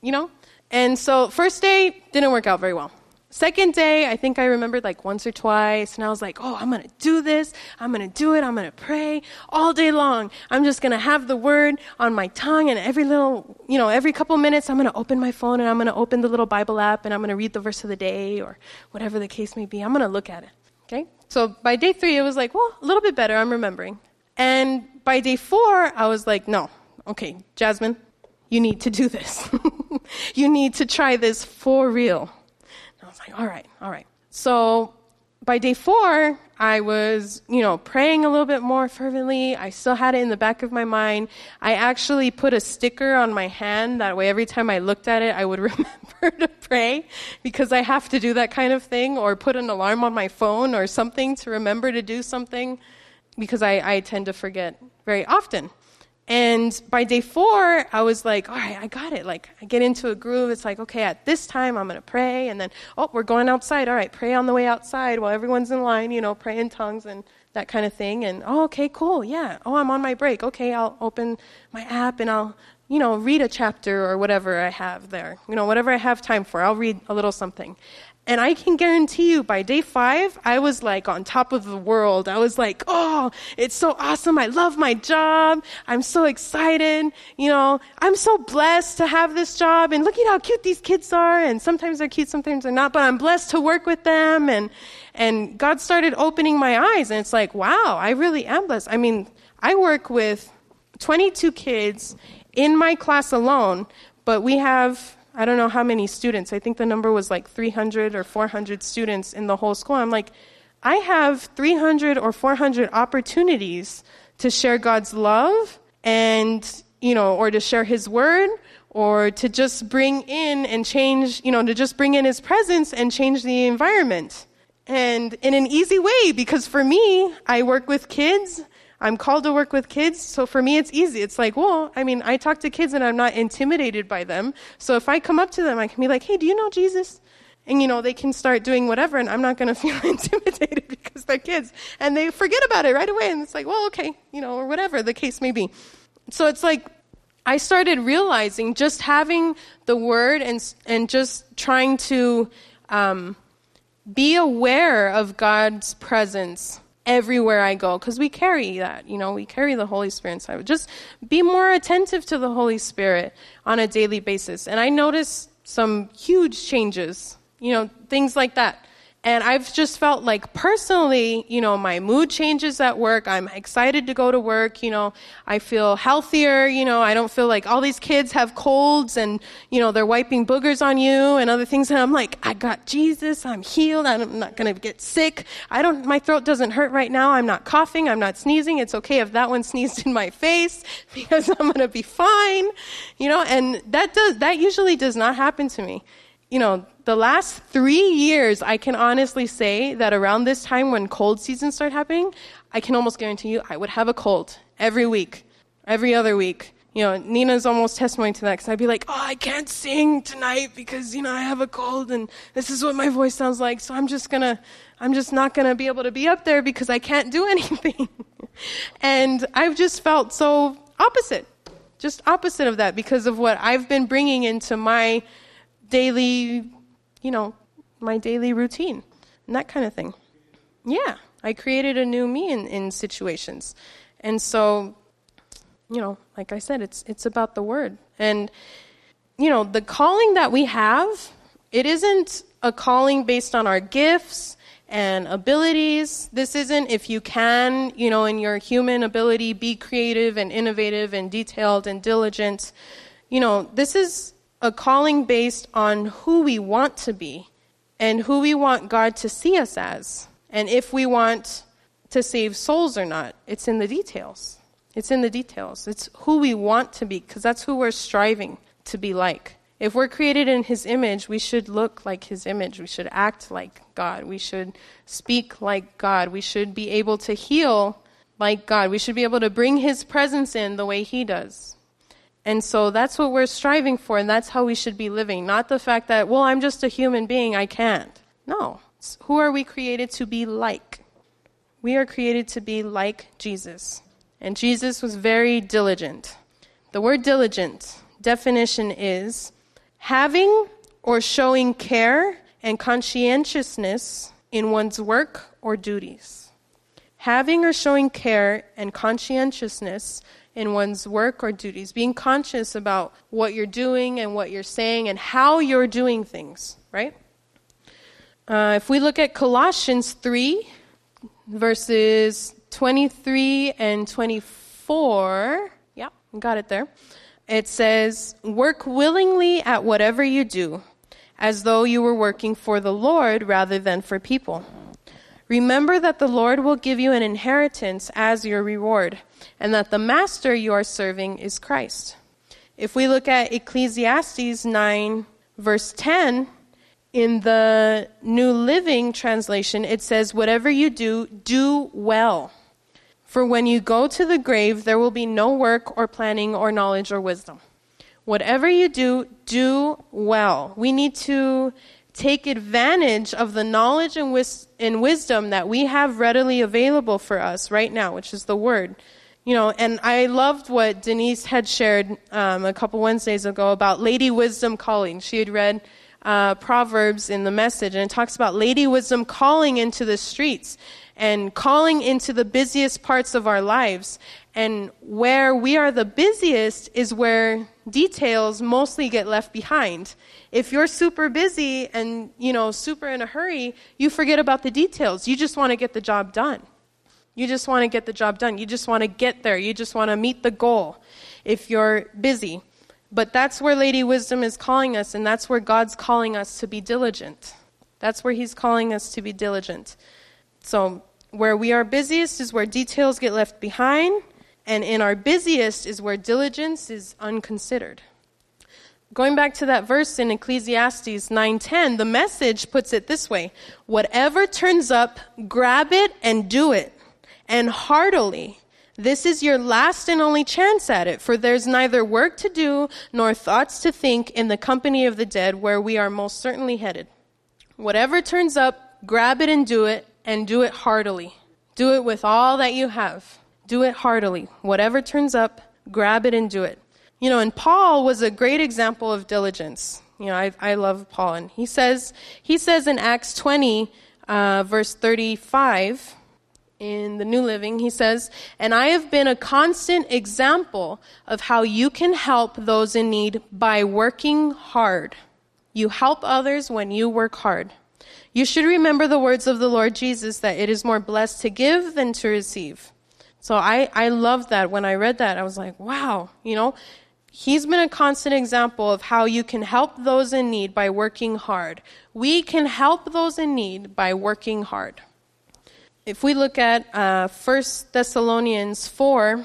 Speaker 2: you know? And so first day didn't work out very well. Second day, I think I remembered like once or twice, and I was like, oh, I'm going to do this. I'm going to do it. I'm going to pray all day long. I'm just going to have the word on my tongue, and every little, you know, every couple minutes, I'm going to open my phone, and I'm going to open the little Bible app, and I'm going to read the verse of the day, or whatever the case may be. I'm going to look at it, okay? So by day three, it was like, well, a little bit better. I'm remembering. And by day four, I was like, no, okay, Jasmine, you need to do this. You need to try this for real. I was like, all right, all right. So by day four, I was, you know, praying a little bit more fervently. I still had it in the back of my mind. I actually put a sticker on my hand. That way, every time I looked at it, I would remember to pray, because I have to do that kind of thing, or put an alarm on my phone or something to remember to do something, because I, I tend to forget very often. And by day four, I was like, all right, I got it. Like, I get into a groove. It's like, okay, at this time, I'm going to pray. And then, oh, we're going outside. All right, pray on the way outside while everyone's in line, you know, pray in tongues and that kind of thing. And, oh, okay, cool, yeah. Oh, I'm on my break. Okay, I'll open my app and I'll, you know, read a chapter or whatever I have there. You know, whatever I have time for, I'll read a little something. And I can guarantee you, by day five, I was like on top of the world. I was like, oh, it's so awesome. I love my job. I'm so excited. You know, I'm so blessed to have this job. And look at how cute these kids are. And sometimes they're cute, sometimes they're not. But I'm blessed to work with them. And, and God started opening my eyes. And it's like, wow, I really am blessed. I mean, I work with twenty-two kids in my class alone. But we have, I don't know how many students. I think the number was like three hundred or four hundred students in the whole school. I'm like, I have three hundred or four hundred opportunities to share God's love and, you know, or to share his word, or to just bring in and change, you know, to just bring in his presence and change the environment. And in an easy way, because for me, I work with kids. I'm called to work with kids, so for me it's easy. It's like, well, I mean, I talk to kids and I'm not intimidated by them. So if I come up to them, I can be like, hey, do you know Jesus? And, you know, they can start doing whatever, and I'm not going to feel intimidated because they're kids. And they forget about it right away, and it's like, well, okay, you know, or whatever the case may be. So it's like, I started realizing just having the word and and just trying to um, be aware of God's presence everywhere I go, because we carry that, you know, we carry the Holy Spirit inside. Just be more attentive to the Holy Spirit on a daily basis. And I noticed some huge changes, you know, things like that. And I've just felt like personally, you know, my mood changes at work. I'm excited to go to work. You know, I feel healthier. You know, I don't feel like all these kids have colds and, you know, they're wiping boogers on you and other things. And I'm like, I got Jesus. I'm healed. I'm not going to get sick. I don't, my throat doesn't hurt right now. I'm not coughing. I'm not sneezing. It's okay if that one sneezed in my face because I'm going to be fine. You know, and that does, that usually does not happen to me. You know, the last three years, I can honestly say that around this time when cold seasons start happening, I can almost guarantee you I would have a cold every week, every other week. You know, Nina's almost testimony to that, because I'd be like, oh, I can't sing tonight because, you know, I have a cold and this is what my voice sounds like. So I'm just going to, I'm just not going to be able to be up there because I can't do anything. And I've just felt so opposite, just opposite of that because of what I've been bringing into my daily, you know, my daily routine and that kind of thing. Yeah, I created a new me in, in situations. And so, you know, like I said, it's it's about the word. And, you know, the calling that we have, it isn't a calling based on our gifts and abilities. This isn't if you can, you know, in your human ability, be creative and innovative and detailed and diligent. You know, this is a calling based on who we want to be and who we want God to see us as. And if we want to save souls or not, it's in the details. It's in the details. It's who we want to be, because that's who we're striving to be like. If we're created in his image, we should look like his image. We should act like God. We should speak like God. We should be able to heal like God. We should be able to bring his presence in the way he does. And so that's what we're striving for, and that's how we should be living. Not the fact that, well, I'm just a human being, I can't. No. It's who are we created to be like? We are created to be like Jesus. And Jesus was very diligent. The word diligent, definition is Having or showing care and conscientiousness in one's work or duties. Having or showing care and conscientiousness in one's work or duties. Being conscious about what you're doing and what you're saying and how you're doing things, right? Uh, if we look at Colossians three, verses twenty-three and twenty-four, yeah, got it there. It says, work willingly at whatever you do, as though you were working for the Lord rather than for people. Remember that the Lord will give you an inheritance as your reward, and that the master you are serving is Christ. If we look at Ecclesiastes nine, verse ten, in the New Living Translation, it says, whatever you do, do well. For when you go to the grave, there will be no work or planning or knowledge or wisdom. Whatever you do, do well. We need to take advantage of the knowledge and, wis- and wisdom that we have readily available for us right now, which is the Word. You know, and I loved what Denise had shared um, a couple Wednesdays ago about Lady Wisdom calling. She had read uh, Proverbs in the Message, and it talks about Lady Wisdom calling into the streets and calling into the busiest parts of our lives. And where we are the busiest is where details mostly get left behind. If you're super busy and, you know, super in a hurry, you forget about the details. You just want to get the job done. You just want to get the job done. You just want to get there. You just want to meet the goal if you're busy. But that's where Lady Wisdom is calling us, and that's where God's calling us to be diligent. That's where He's calling us to be diligent. So where we are busiest is where details get left behind, and in our busiest is where diligence is unconsidered. Going back to that verse in Ecclesiastes nine ten, the Message puts it this way: whatever turns up, grab it and do it, and heartily. This is your last and only chance at it, for there's neither work to do nor thoughts to think in the company of the dead, where we are most certainly headed. Whatever turns up, grab it and do it, and do it heartily. Do it with all that you have. Do it heartily. Whatever turns up, grab it and do it. You know, and Paul was a great example of diligence. You know, I, I love Paul. And he says, he says in Acts twenty, uh, verse thirty-five, in the New Living, he says, and I have been a constant example of how you can help those in need by working hard. You help others when you work hard. You should remember the words of the Lord Jesus, that it is more blessed to give than to receive. So I, I loved that. When I read that, I was like, wow, you know, he's been a constant example of how you can help those in need by working hard. We can help those in need by working hard. If we look at uh, First Thessalonians four,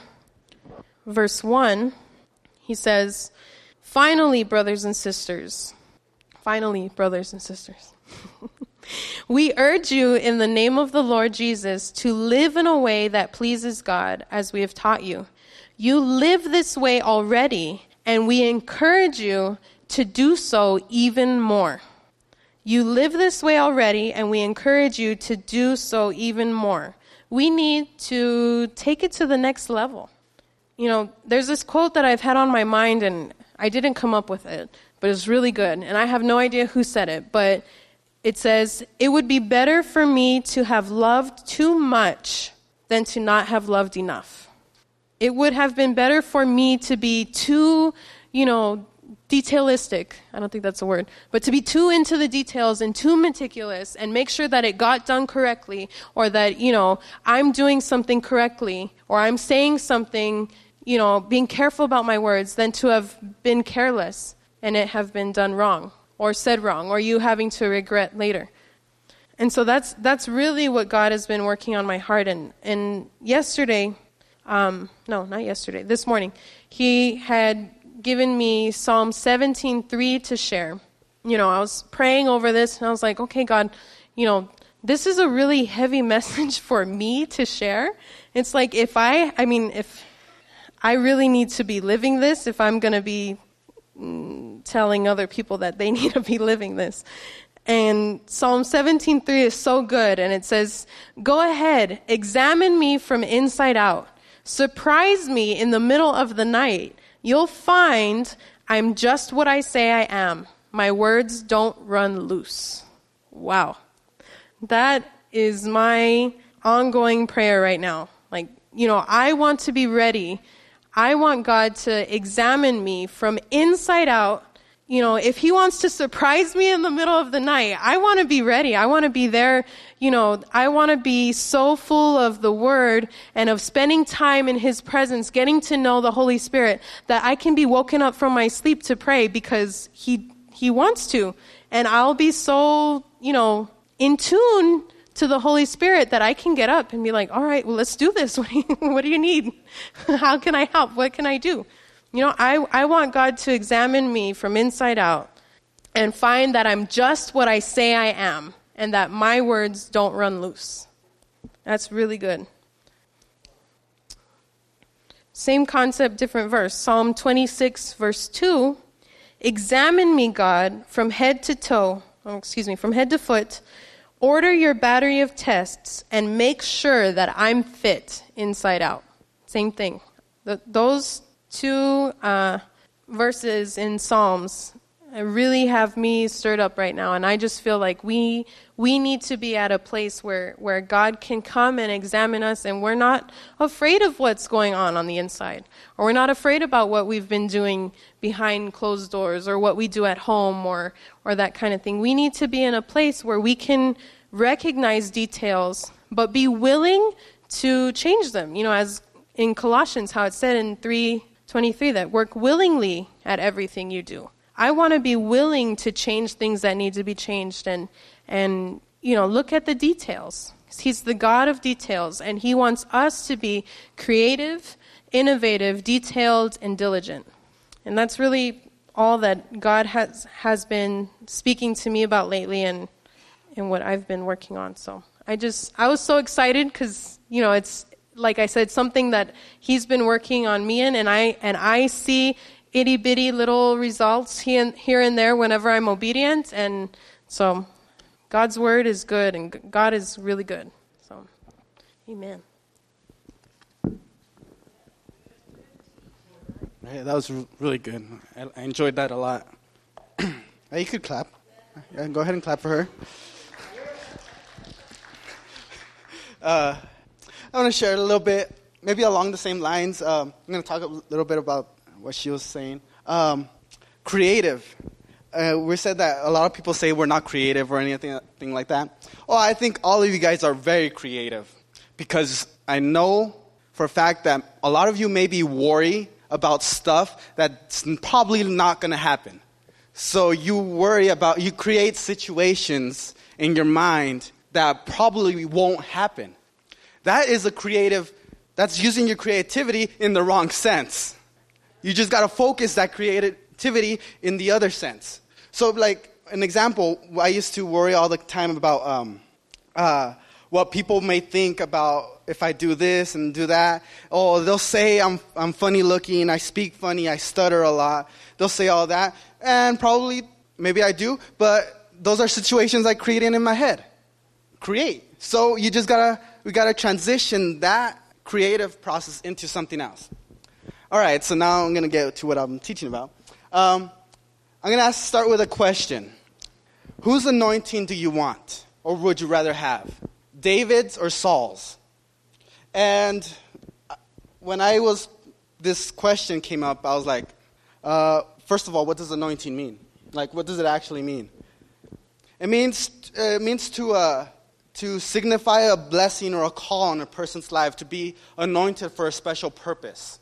Speaker 2: verse one, he says, finally, brothers and sisters, finally, brothers and sisters, we urge you in the name of the Lord Jesus to live in a way that pleases God, as we have taught you. You live this way already, and we encourage you to do so even more. You live this way already, and we encourage you to do so even more. We need to take it to the next level. You know, there's this quote that I've had on my mind, and I didn't come up with it, but it's really good. And I have no idea who said it, but it says, it would be better for me to have loved too much than to not have loved enough. It would have been better for me to be too, you know, detailistic, I don't think that's a word, but to be too into the details and too meticulous and make sure that it got done correctly, or that, you know, I'm doing something correctly, or I'm saying something, you know, being careful about my words, than to have been careless and it have been done wrong or said wrong, or you having to regret later. And so that's that's really what God has been working on my heart. And, and yesterday, um, no, not yesterday, this morning, he had given me Psalm seventeen three to share. You know, I was praying over this, and I was like, okay, God, you know, this is a really heavy message for me to share. It's like, if I, I mean, if I really need to be living this, if I'm going to be mm, telling other people that they need to be living this. And Psalm seventeen three is so good, and it says, go ahead, examine me from inside out. Surprise me in the middle of the night. You'll find I'm just what I say I am. My words don't run loose. Wow. That is my ongoing prayer right now. Like, you know, I want to be ready. I want God to examine me from inside out. You know, if he wants to surprise me in the middle of the night, I want to be ready. I want to be there. You know, I want to be so full of the word and of spending time in his presence, getting to know the Holy Spirit, that I can be woken up from my sleep to pray because he, he wants to. And I'll be so, you know, in tune to the Holy Spirit that I can get up and be like, all right, well, let's do this. What do you, what do you need? How can I help? What can I do? You know, I, I want God to examine me from inside out and find that I'm just what I say I am and that my words don't run loose. That's really good. Same concept, different verse. Psalm twenty-six, verse two. Examine me, God, from head to toe, oh, excuse me, from head to foot. Order your battery of tests and make sure that I'm fit inside out. Same thing. The, those two uh, verses in Psalms really have me stirred up right now, and I just feel like we we need to be at a place where, where God can come and examine us, and we're not afraid of what's going on on the inside, or we're not afraid about what we've been doing behind closed doors, or what we do at home, or or that kind of thing. We need to be in a place where we can recognize details, but be willing to change them. You know, as in Colossians, how it said in three twenty-three, that work willingly at everything you do. I want to be willing to change things that need to be changed and, and you know, look at the details. He's the God of details, and he wants us to be creative, innovative, detailed, and diligent. And that's really all that God has, has been speaking to me about lately and, and what I've been working on. So I just, I was so excited because, you know, it's, like I said, something that he's been working on me in, and I and I see itty bitty little results here and, here and there whenever I'm obedient. And so God's word is good, and God is really good. So, amen.
Speaker 3: Yeah, that was really good. I, I enjoyed that a lot. Hey, you could clap. Yeah, go ahead and clap for her. Uh, I want to share a little bit, maybe along the same lines. Um, I'm going to talk a little bit about what she was saying. Um, creative. Uh, we said that a lot of people say we're not creative or anything, anything like that. Oh, I think all of you guys are very creative, because I know for a fact that a lot of you maybe worry about stuff that's probably not going to happen. So you worry about, you create situations in your mind that probably won't happen. That is a creative, that's using your creativity in the wrong sense. You just got to focus that creativity in the other sense. So like an example, I used to worry all the time about um, uh, what people may think about if I do this and do that. Oh, they'll say I'm I'm funny looking, I speak funny, I stutter a lot. They'll say all that, and probably, maybe I do, but those are situations I create in my head. Create. So you just gotta, we gotta transition that creative process into something else. All right, so now I'm gonna get to what I'm teaching about. Um, I'm gonna ask, start with a question. Whose anointing do you want, or would you rather have? David's or Saul's? And when I was, this question came up, I was like, uh, first of all, what does anointing mean? Like, what does it actually mean? It means, uh, it means to, uh, to signify a blessing or a call on a person's life, to be anointed for a special purpose.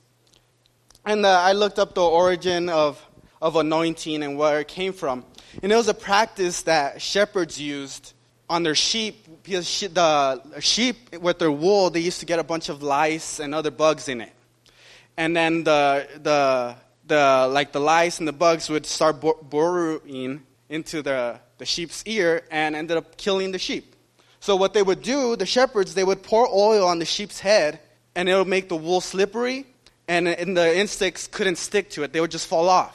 Speaker 3: And uh, I looked up the origin of, of anointing and where it came from. And it was a practice that shepherds used on their sheep, because she, the sheep with their wool, they used to get a bunch of lice and other bugs in it. And then the the the like the lice and the bugs would start bor- burrowing into the, the sheep's ear and ended up killing the sheep. So what they would do, the shepherds, they would pour oil on the sheep's head, and it would make the wool slippery, and, and the insects couldn't stick to it. They would just fall off.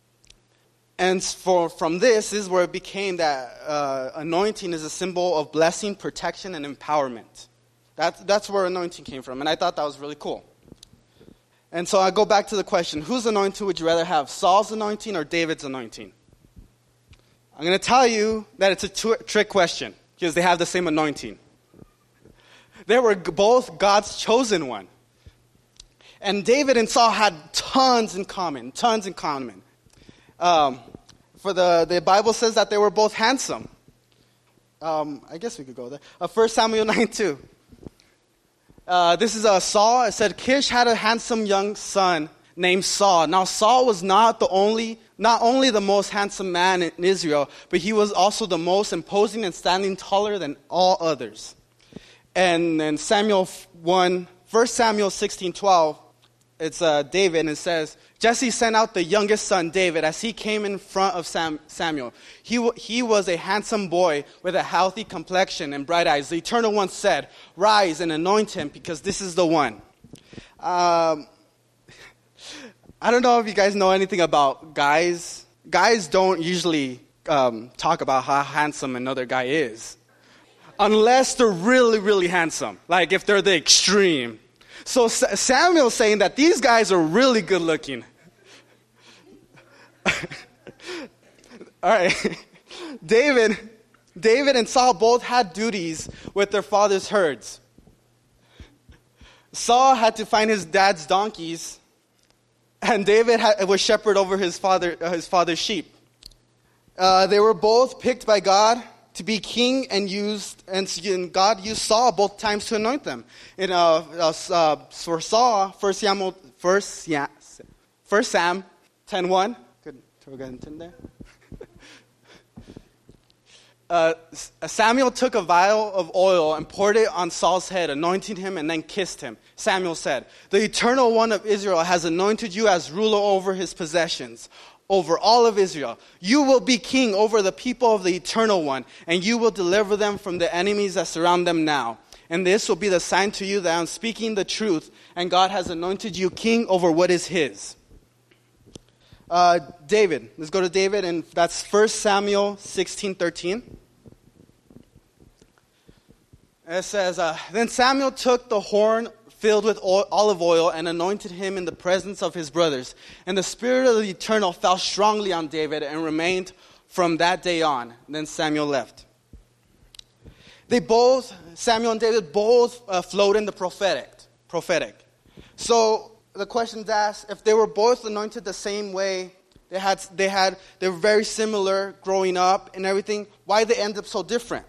Speaker 3: And for, from this, this is where it became that uh, anointing is a symbol of blessing, protection, and empowerment. That, that's where anointing came from, and I thought that was really cool. And so I go back to the question, whose anointing would you rather have, Saul's anointing or David's anointing? I'm going to tell you that it's a t- trick question because they have the same anointing. They were g- both God's chosen one. And David and Saul had tons in common, tons in common. Um, for the, the Bible says that they were both handsome. Um, I guess we could go there. Uh, First Samuel nine two. Uh, this is uh, Saul. It said, Kish had a handsome young son named Saul. Now Saul was not the only, not only the most handsome man in Israel, but he was also the most imposing and standing taller than all others. And then Samuel one, First Samuel sixteen twelve, it's uh, David, and it says, Jesse sent out the youngest son, David, as he came in front of Sam, Samuel. He, w- he was a handsome boy with a healthy complexion and bright eyes. The Eternal One said, rise and anoint him because this is the one. Um, I don't know if you guys know anything about guys. Guys don't usually um, talk about how handsome another guy is. Unless they're really, really handsome. Like if they're the extreme. So S- Samuel's saying that these guys are really good looking. All right. David, David and Saul both had duties with their father's herds. Saul had to find his dad's donkeys, and David had, was shepherd over his father, uh, his father's sheep. Uh, they were both picked by God to be king and used, and God used Saul both times to anoint them. In uh, uh, uh, for Saul, First Samuel, First yeah, First Sam, ten one. Good, throw a in there. uh, Samuel took a vial of oil and poured it on Saul's head, anointing him, and then kissed him. Samuel said, "The Eternal One of Israel has anointed you as ruler over his possessions, over all of Israel. You will be king over the people of the Eternal One, and you will deliver them from the enemies that surround them now. And this will be the sign to you that I'm speaking the truth, and God has anointed you king over what is his." Uh, David, let's go to David, and that's First Samuel sixteen thirteen. It says, uh, Then Samuel took the horn filled with oil, olive oil, and anointed him in the presence of his brothers. And the Spirit of the Eternal fell strongly on David and remained from that day on. And then Samuel left. They both, Samuel and David, both uh, flowed in the prophetic. Prophetic. So the question's asked, if they were both anointed the same way, they had, they had, they were very similar growing up and everything, why they end up so different?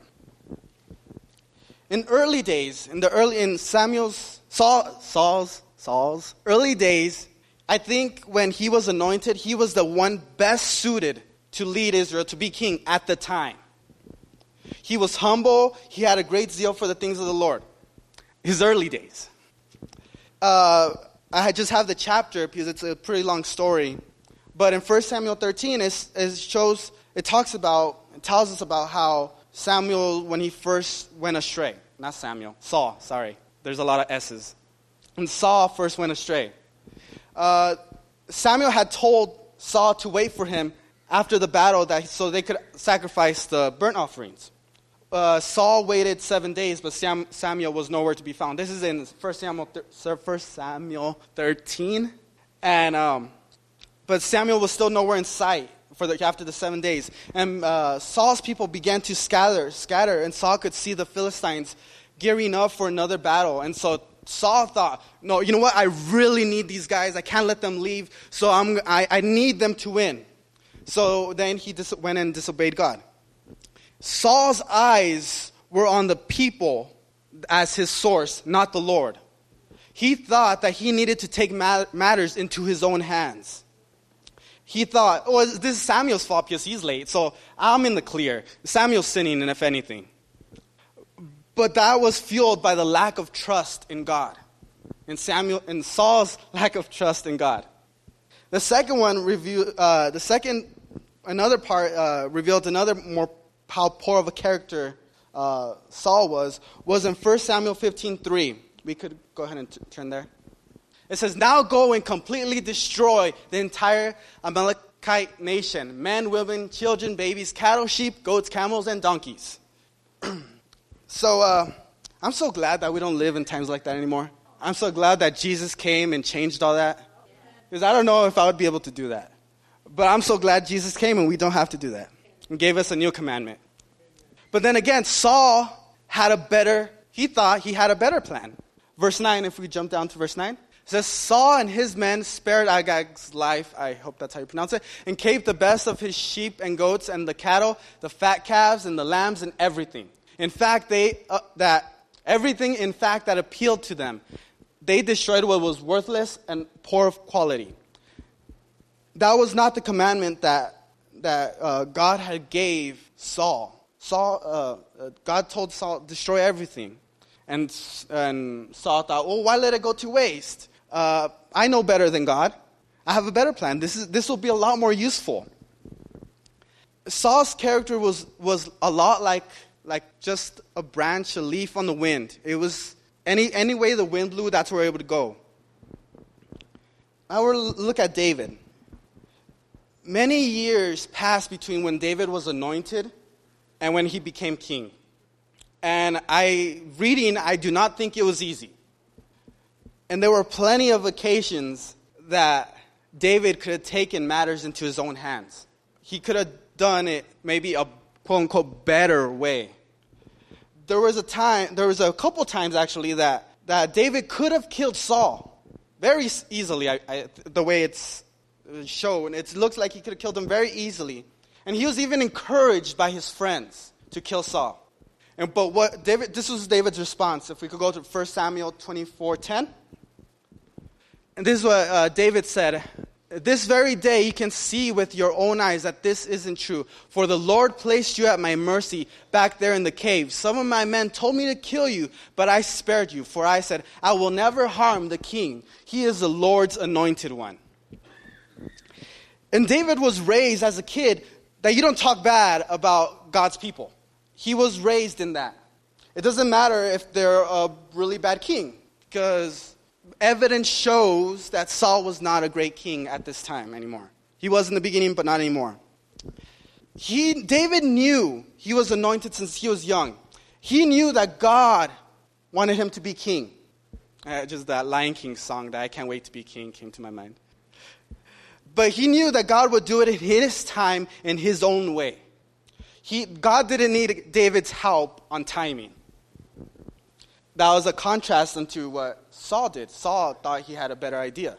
Speaker 3: In early days, in the early, in Samuel's, Saul, Saul's, Saul's early days, I think when he was anointed, he was the one best suited to lead Israel, to be king at the time. He was humble. He had a great zeal for the things of the Lord. His early days. Uh, I just have the chapter because it's a pretty long story. But in First Samuel thirteen, it, it shows, it talks about, it tells us about how Samuel, when he first went astray. Not Samuel, Saul, sorry. There's a lot of S's. And Saul first went astray. Uh, Samuel had told Saul to wait for him after the battle that so they could sacrifice the burnt offerings. Uh, Saul waited seven days, but Sam, Samuel was nowhere to be found. This is in First Samuel, First Samuel thirteen. And, um, but Samuel was still nowhere in sight for the, after the seven days. And uh, Saul's people began to scatter, scatter, and Saul could see the Philistines gearing up for another battle. And so Saul thought, no, you know what? I really need these guys. I can't let them leave. So I'm, I, I need them to win. So then he dis- went and disobeyed God. Saul's eyes were on the people as his source, not the Lord. He thought that he needed to take mat- matters into his own hands. He thought, oh, this is Samuel's fault because he's late, so I'm in the clear. Samuel's sinning, and if anything. But that was fueled by the lack of trust in God. And Samuel and Saul's lack of trust in God. The second one review, uh, the second, another part uh, revealed another more how poor of a character uh, Saul was, was in First Samuel fifteen three. We could go ahead and t- turn there. It says, now go and completely destroy the entire Amalekite nation. Men, women, children, babies, cattle, sheep, goats, camels, and donkeys. So uh, I'm so glad that we don't live in times like that anymore. I'm so glad that Jesus came and changed all that. Because I don't know if I would be able to do that. But I'm so glad Jesus came and we don't have to do that. And gave us a new commandment. But then again, Saul had a better, he thought he had a better plan. Verse nine, if we jump down to verse nine. It says, Saul and his men spared Agag's life, I hope that's how you pronounce it, and kept the best of his sheep and goats and the cattle, the fat calves and the lambs and everything. In fact, they uh, that everything in fact that appealed to them. They destroyed what was worthless and poor of quality. That was not the commandment that that uh, God had gave Saul. Saul, uh, uh, God told Saul, destroy everything. And, and Saul thought, well, why let it go to waste? Uh, I know better than God. I have a better plan. This is this will be a lot more useful. Saul's character was was a lot like like just a branch, a leaf on the wind. It was any any way the wind blew, that's where it would go. Now we're look at David. Many years passed between when David was anointed and when he became king. And I reading, I do not think it was easy. And there were plenty of occasions that David could have taken matters into his own hands. He could have done it maybe a quote-unquote better way. There was a time, there was a couple times actually that, that David could have killed Saul very easily, I, I, the way it's shown. It looks like he could have killed him very easily. And he was even encouraged by his friends to kill Saul. And but what David, this was David's response. If we could go to First Samuel twenty-four ten. And this is what uh, David said. This very day you can see with your own eyes that this isn't true. For the Lord placed you at my mercy back there in the cave. Some of my men told me to kill you, but I spared you. For I said, I will never harm the king. He is the Lord's anointed one. And David was raised as a kid that you don't talk bad about God's people. He was raised in that. It doesn't matter if they're a really bad king, because evidence shows that Saul was not a great king at this time anymore. He was in the beginning, but not anymore. He, David knew he was anointed since he was young. He knew that God wanted him to be king. Uh, just that Lion King song, that I Can't Wait to Be King, came to my mind. But he knew that God would do it in his time, in his own way. He, God didn't need David's help on timing. That was a contrast into what Saul did. Saul thought he had a better idea.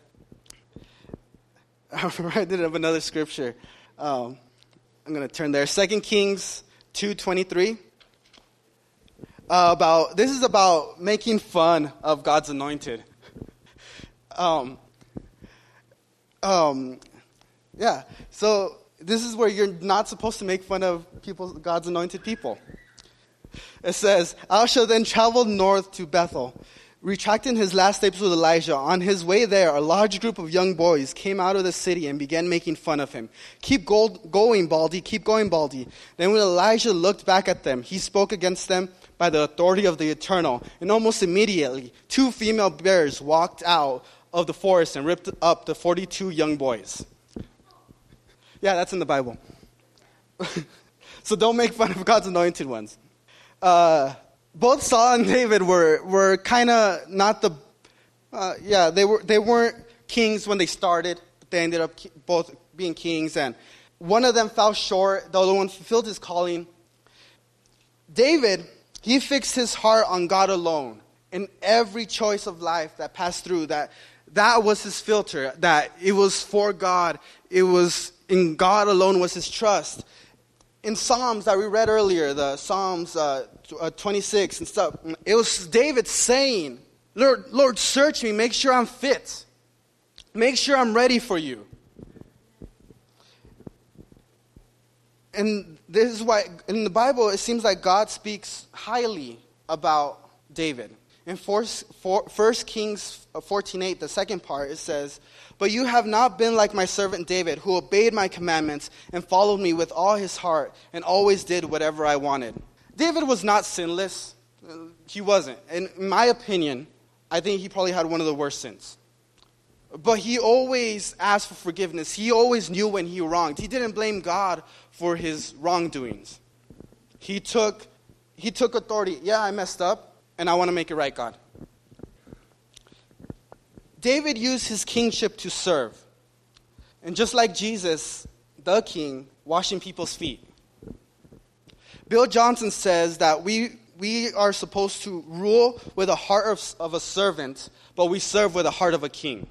Speaker 3: I reminded of another scripture. Um, I'm going to turn there. Second Kings two twenty-three. Uh, about this is about making fun of God's anointed. Um, um, yeah. So this is where you're not supposed to make fun of people, God's anointed people. It says, Elisha then traveled north to Bethel, retracting his last steps with Elijah. On his way there, a large group of young boys came out of the city and began making fun of him. Keep go- going, Baldy, keep going, Baldy. Then when Elijah looked back at them, he spoke against them by the authority of the Eternal. And almost immediately, two female bears walked out of the forest and ripped up the forty-two young boys. Yeah, that's in the Bible. So don't make fun of God's anointed ones. Uh, both Saul and David were were kind of not the, uh, yeah, they were they weren't kings when they started. But they ended up ki- both being kings, and one of them fell short. The other one fulfilled his calling. David, he fixed his heart on God alone in every choice of life that passed through. That that was his filter. That it was for God. It was in God alone was his trust. In Psalms that we read earlier, the Psalms uh, twenty-six and stuff, it was David saying, Lord, Lord, search me, make sure I'm fit. Make sure I'm ready for you. And this is why, in the Bible, it seems like God speaks highly about David. In First Kings fourteen eight, the second part, it says, But you have not been like my servant David, who obeyed my commandments and followed me with all his heart and always did whatever I wanted. David was not sinless. He wasn't. In my opinion, I think he probably had one of the worst sins. But he always asked for forgiveness. He always knew when he wronged. He didn't blame God for his wrongdoings. He took, he took authority. Yeah, I messed up, and I want to make it right, God. David used his kingship to serve. And just like Jesus, the king, washing people's feet. Bill Johnson says that we we are supposed to rule with a heart of, of a servant, but we serve with a heart of a king.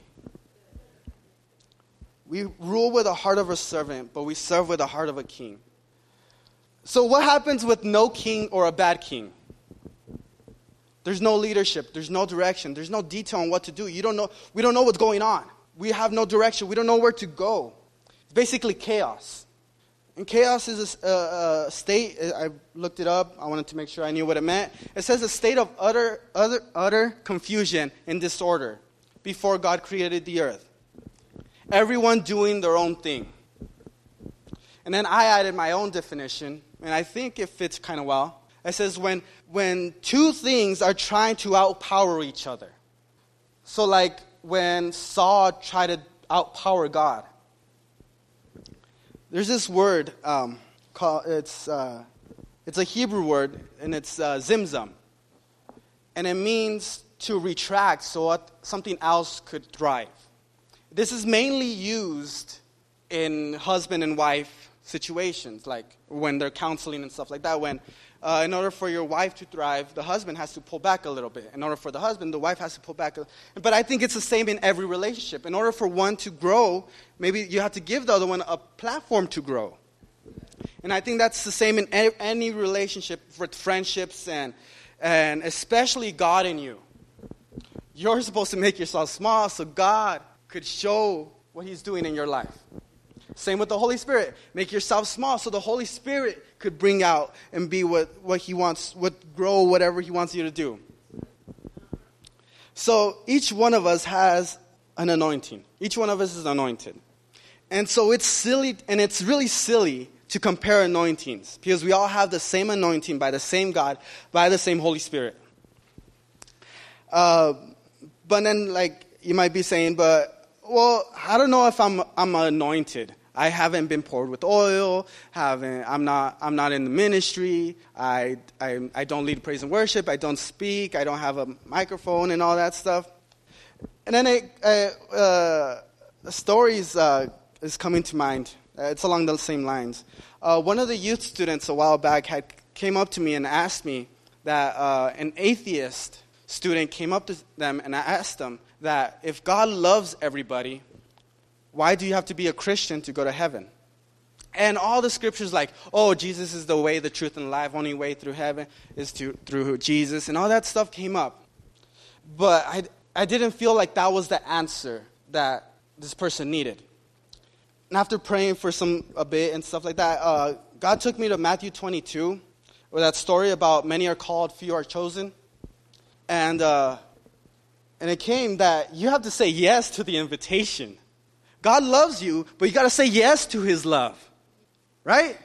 Speaker 3: We rule with a heart of a servant, but we serve with a heart of a king. So what happens with no king or a bad king? There's no leadership. There's no direction. There's no detail on what to do. You don't know. We don't know what's going on. We have no direction. We don't know where to go. It's basically chaos. And chaos is a, a, a state. I looked it up. I wanted to make sure I knew what it meant. It says a state of utter, utter, utter confusion and disorder before God created the earth. Everyone doing their own thing. And then I added my own definition, and I think it fits kind of well. It says when when two things are trying to outpower each other. So like when Saul tried to outpower God. There's this word um, called it's uh, it's a Hebrew word, and it's uh, zimzum, and it means to retract so what, something else could thrive. This is mainly used in husband and wife situations, like when they're counseling and stuff like that. When uh, in order for your wife to thrive, the husband has to pull back a little bit. In order for the husband, the wife has to pull back. A, but I think it's the same in every relationship. In order for one to grow, maybe you have to give the other one a platform to grow. And I think that's the same in any relationship with friendships and and especially God in you. You're supposed to make yourself small so God could show what He's doing in your life. Same with the Holy Spirit. Make yourself small so the Holy Spirit could bring out and be what, what He wants, what grow whatever He wants you to do. So each one of us has an anointing. Each one of us is anointed. And so it's silly, and it's really silly to compare anointings because we all have the same anointing by the same God, by the same Holy Spirit. Uh, but then, like, you might be saying, but, well, I don't know if I'm I'm anointed. I haven't been poured with oil. Haven't. I'm not. I'm not in the ministry. I. I. I don't lead praise and worship. I don't speak. I don't have a microphone and all that stuff. And then it, uh, uh, a story is, uh, is coming to mind. Uh, it's along those same lines. Uh, one of the youth students a while back had came up to me and asked me that uh, an atheist student came up to them and asked them that if God loves everybody, why do you have to be a Christian to go to heaven? And all the scriptures like, oh, Jesus is the way, the truth, and the life. Only way through heaven is to, through Jesus. And all that stuff came up. But I, I didn't feel like that was the answer that this person needed. And after praying for some a bit and stuff like that, uh, God took me to Matthew twenty-two, where that story about many are called, few are chosen. And uh, and it came that you have to say yes to the invitation. God loves you, but you got to say yes to His love, right?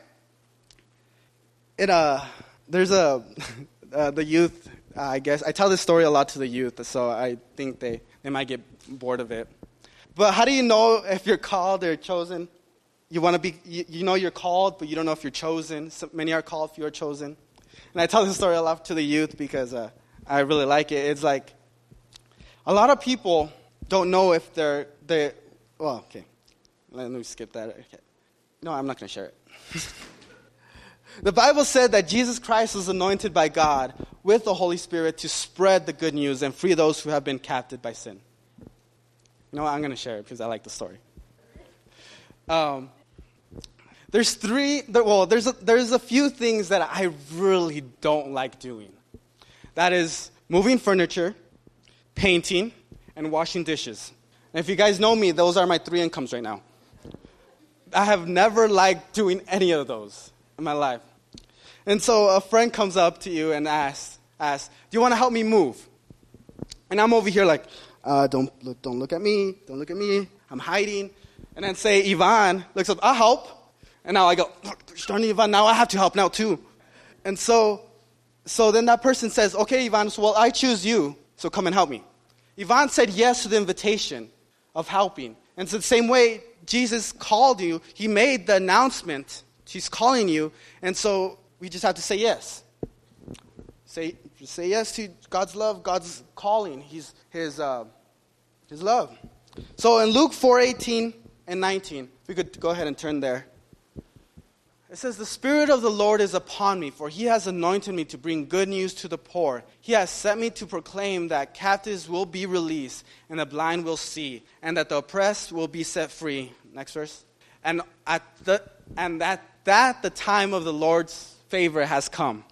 Speaker 3: It uh, there's a uh, the youth. Uh, I guess I tell this story a lot to the youth, so I think they, they might get bored of it. But how do you know if you're called or chosen? You want to be, you, you know you're called, but you don't know if you're chosen. So many are called, few are chosen. And I tell this story a lot to the youth because uh, I really like it. It's like a lot of people don't know if they're they. Well, okay, let me skip that. Okay. No, I'm not going to share it. The Bible said that Jesus Christ was anointed by God with the Holy Spirit to spread the good news and free those who have been captured by sin. You know what? I'm going to share it because I like the story. Um, there's three, well, there's a, there's a few things that I really don't like doing. That is moving furniture, painting, and washing dishes. And if you guys know me, those are my three incomes right now. I have never liked doing any of those in my life. And so a friend comes up to you and asks, asks, do you want to help me move? And I'm over here like, uh, don't look, don't look at me, don't look at me, I'm hiding. And then say, Ivan looks up, I'll help. And now I go, darn Ivan, now I have to help now too. And so, so then that person says, okay, Ivan, so well, I choose you, so come and help me. Ivan said yes to the invitation of helping. And so the same way Jesus called you, He made the announcement, He's calling you, and so we just have to say yes. Say say yes to God's love, God's calling, He's His uh, His love. So in Luke four eighteen and nineteen, if we could go ahead and turn there. It says, the Spirit of the Lord is upon me, for He has anointed me to bring good news to the poor. He has sent me to proclaim that captives will be released, and the blind will see, and that the oppressed will be set free. Next verse. And at the and that that the time of the Lord's favor has come.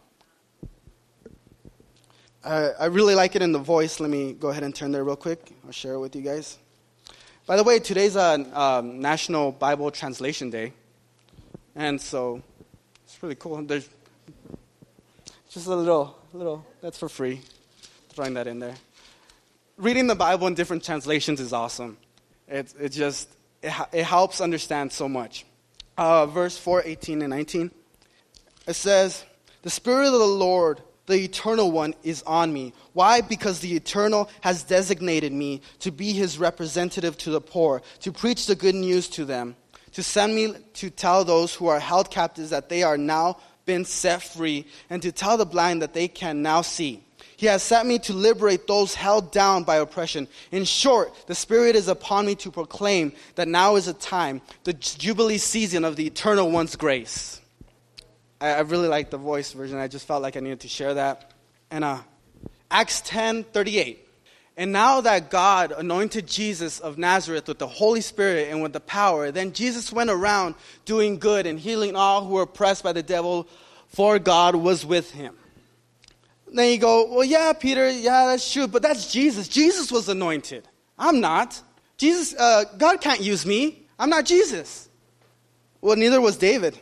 Speaker 3: Uh, I really like it in the voice. Let me go ahead and turn there real quick. I'll share it with you guys. By the way, today's a um, National Bible Translation Day. And so, it's really cool. There's just a little, little, that's for free. Throwing that in there. Reading the Bible in different translations is awesome. It, it just, it, it helps understand so much. Uh, verse four, eighteen and nineteen. It says, the Spirit of the Lord, the Eternal One, is on me. Why? Because the Eternal has designated me to be His representative to the poor, to preach the good news to them, to send me to tell those who are held captives that they are now been set free, and to tell the blind that they can now see. He has sent me to liberate those held down by oppression. In short, the Spirit is upon me to proclaim that now is a time, the Jubilee season of the Eternal One's grace. I, I really like the voice version. I just felt like I needed to share that. And uh, Acts ten thirty-eight. And now that God anointed Jesus of Nazareth with the Holy Spirit and with the power, then Jesus went around doing good and healing all who were oppressed by the devil, for God was with him. Then you go, well, yeah, Peter, yeah, that's true, but that's Jesus. Jesus was anointed. I'm not. Jesus, uh, God can't use me. I'm not Jesus. Well, neither was David.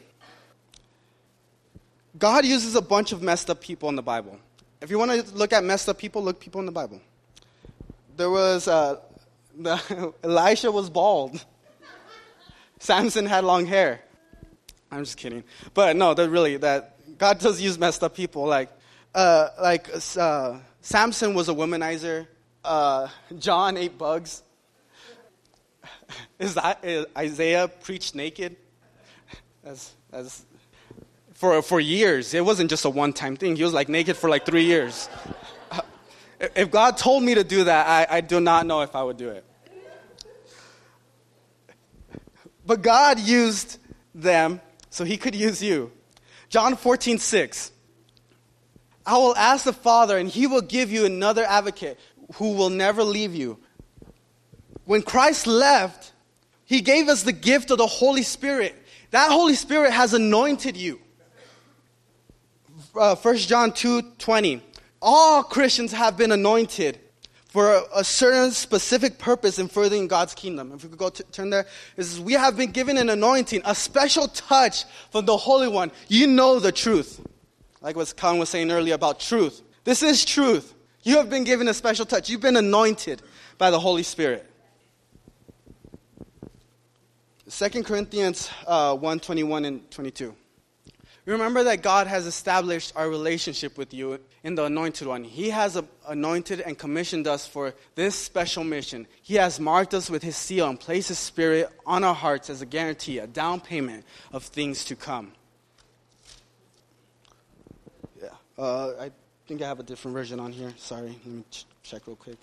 Speaker 3: God uses a bunch of messed up people in the Bible. If you want to look at messed up people, look people in the Bible. There was, uh, the, Elisha was bald. Samson had long hair. I'm just kidding. But no, that really, that God does use messed up people. Like, uh, like uh, Samson was a womanizer. Uh, John ate bugs. Is that, is Isaiah preached naked? As, as for for years. It wasn't just a one-time thing. He was like naked for like three years. If God told me to do that, I, I do not know if I would do it. But God used them so He could use you. John fourteen six. I will ask the Father, and He will give you another advocate who will never leave you. When Christ left, He gave us the gift of the Holy Spirit. That Holy Spirit has anointed you. Uh, First John two twenty. All Christians have been anointed for a, a certain specific purpose in furthering God's kingdom. If we could go to, turn there, it says, we have been given an anointing, a special touch from the Holy One. You know the truth. Like what Colin was saying earlier about truth. This is truth. You have been given a special touch. You've been anointed by the Holy Spirit. Second Corinthians uh, one twenty-one and twenty-two. Remember that God has established our relationship with you in the Anointed One. He has a, anointed and commissioned us for this special mission. He has marked us with His seal and placed His Spirit on our hearts as a guarantee, a down payment of things to come. Yeah, uh, I think I have a different version on here. Sorry, let me ch- check real quick.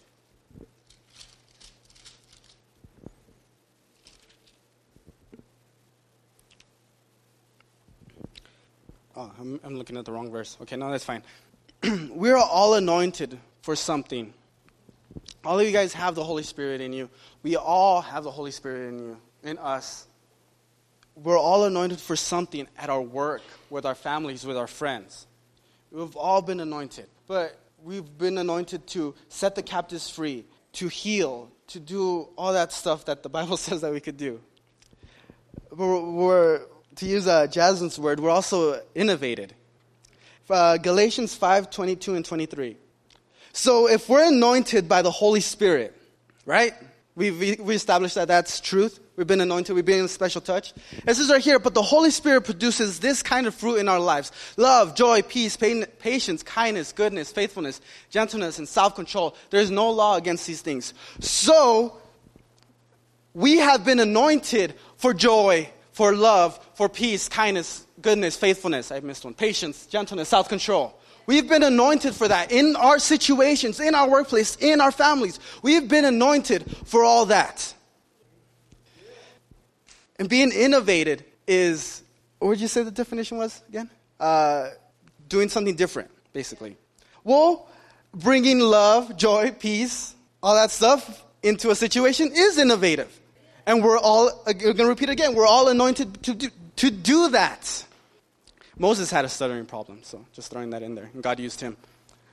Speaker 3: Oh, I'm, I'm looking at the wrong verse. Okay, no, that's fine. We're all anointed for something. All of you guys have the Holy Spirit in you. We all have the Holy Spirit in you, in us. We're all anointed for something at our work, with our families, with our friends. We've all been anointed. But we've been anointed to set the captives free, to heal, to do all that stuff that the Bible says that we could do. We're... we're To use uh, Jasmine's word, we're also innovated. Uh, Galatians five twenty-two and twenty-three. So if we're anointed by the Holy Spirit, right? We've we established that that's truth. We've been anointed. We've been in a special touch. It says right here, but the Holy Spirit produces this kind of fruit in our lives. Love, joy, peace, patience, kindness, goodness, faithfulness, gentleness, and self-control. There is no law against these things. So we have been anointed for joy, for love, for peace, kindness, goodness, faithfulness. I missed one. Patience, gentleness, self-control. We've been anointed for that in our situations, in our workplace, in our families. We've been anointed for all that. And being innovated is, what would you say the definition was again? Uh, doing something different, basically. Well, bringing love, joy, peace, all that stuff into a situation is innovative. And we're all, we're going to repeat again, we're all anointed to do, to do that. Moses had a stuttering problem, so just throwing that in there. And God used him.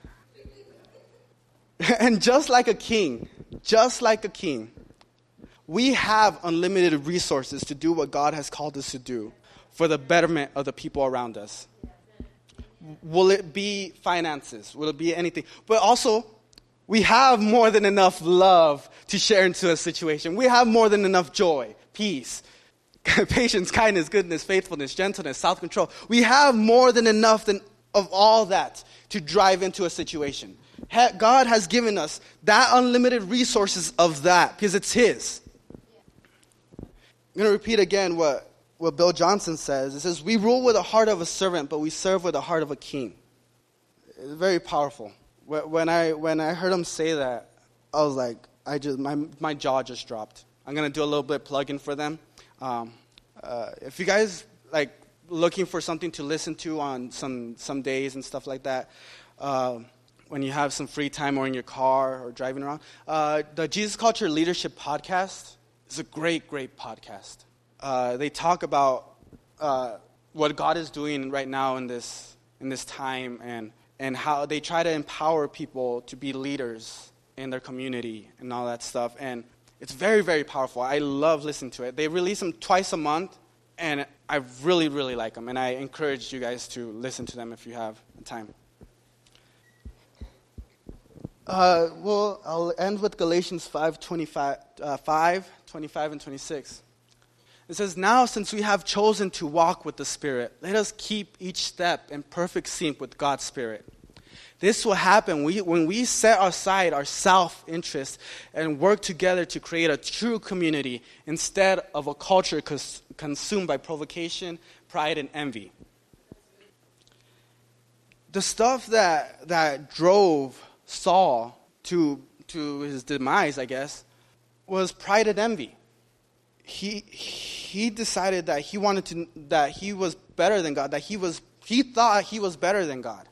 Speaker 3: And just like a king, just like a king, we have unlimited resources to do what God has called us to do for the betterment of the people around us. Will it be finances? Will it be anything? But also, we have more than enough love to share into a situation. We have more than enough joy, peace, patience, kindness, goodness, faithfulness, gentleness, self-control. We have more than enough than, of all that to drive into a situation. God has given us that unlimited resources of that because it's His. I'm going to repeat again what, what Bill Johnson says. It says, we rule with the heart of a servant, but we serve with the heart of a king. It's very powerful. When I when I heard him say that, I was like, I just my my jaw just dropped. I'm gonna do a little bit plug-in for them. Um, uh, if you guys like looking for something to listen to on some some days and stuff like that, uh, when you have some free time or in your car or driving around, uh, the Jesus Culture Leadership Podcast is a great great podcast. Uh, they talk about uh, what God is doing right now in this in this time and. and how they try to empower people to be leaders in their community and all that stuff. And it's very, very powerful. I love listening to it. They release them twice a month, and I really, really like them. And I encourage you guys to listen to them if you have time. Uh, well, I'll end with Galatians five, twenty-five, uh, five, twenty-five and twenty-six. It says, now since we have chosen to walk with the Spirit, let us keep each step in perfect sync with God's Spirit. This will happen when we set aside our self-interest and work together to create a true community instead of a culture cons- consumed by provocation, pride, and envy. The stuff that that drove Saul to to his demise, I guess, was pride and envy. He he decided that he wanted to that he was better than God, that he was he thought he was better than God.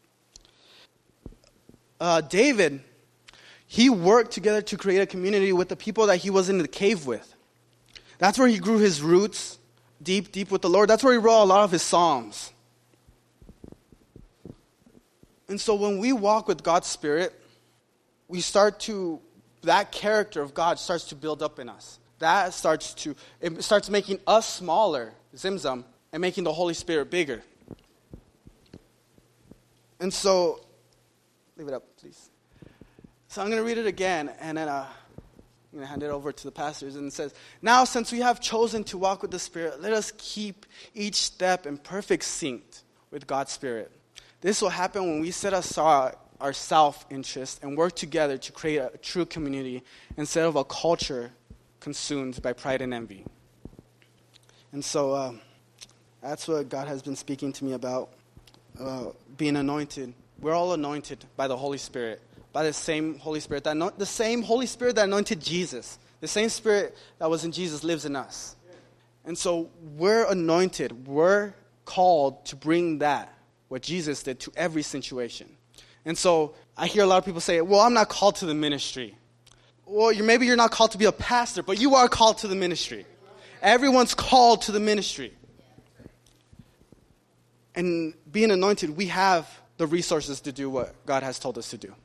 Speaker 3: Uh, David, he worked together to create a community with the people that he was in the cave with. That's where he grew his roots, deep, deep with the Lord. That's where he wrote a lot of his Psalms. And so when we walk with God's Spirit, we start to, that character of God starts to build up in us. That starts to, it starts making us smaller, Zimzum, and making the Holy Spirit bigger. And so, leave it up, please. So I'm going to read it again, and then uh, I'm going to hand it over to the pastors. And it says, now since we have chosen to walk with the Spirit, let us keep each step in perfect sync with God's Spirit. This will happen when we set aside our self-interest and work together to create a true community instead of a culture consumed by pride and envy. And so uh, that's what God has been speaking to me about, uh, being anointed. We're all anointed by the Holy Spirit, by the same Holy Spirit, that no- the same Holy Spirit that anointed Jesus. The same Spirit that was in Jesus lives in us. And so we're anointed. We're called to bring that, what Jesus did, to every situation. And so I hear a lot of people say, well, I'm not called to the ministry. Well, you're, maybe you're not called to be a pastor, but you are called to the ministry. Everyone's called to the ministry. And being anointed, we have the resources to do what God has told us to do.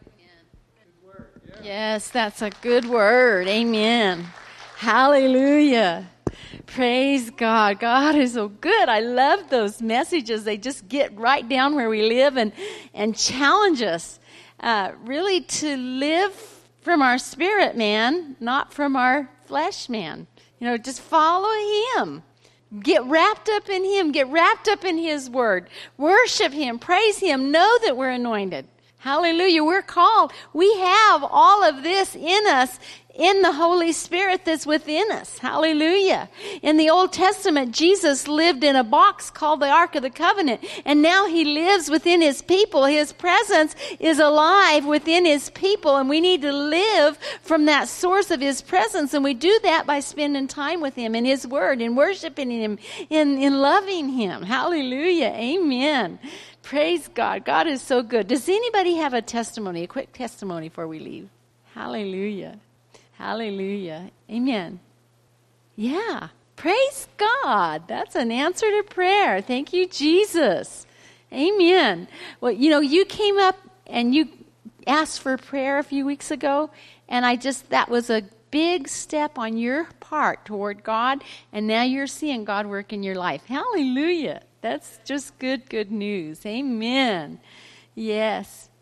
Speaker 4: Yes, that's a good word. Amen. Hallelujah. Praise God. God is so good. I love those messages. They just get right down where we live and, and challenge us uh, really to live from our spirit man, not from our flesh man. You know, just follow Him. Get wrapped up in Him. Get wrapped up in His Word. Worship Him. Praise Him. Know that we're anointed. Hallelujah. We're called. We have all of this in us in the Holy Spirit that's within us. Hallelujah. In the Old Testament, Jesus lived in a box called the Ark of the Covenant, and now he lives within his people. His presence is alive within his people, and we need to live from that source of his presence, and we do that by spending time with him in his word, in worshiping him, in, in loving him. Hallelujah. Amen. Praise God. God is so good. Does anybody have a testimony, a quick testimony before we leave? Hallelujah. Hallelujah. Amen. Yeah. Praise God. That's an answer to prayer. Thank you, Jesus. Amen. Well, you know, you came up and you asked for prayer a few weeks ago, and I just, that was a big step on your part toward God, and now you're seeing God work in your life. Hallelujah. That's just good, good news. Amen. Yes.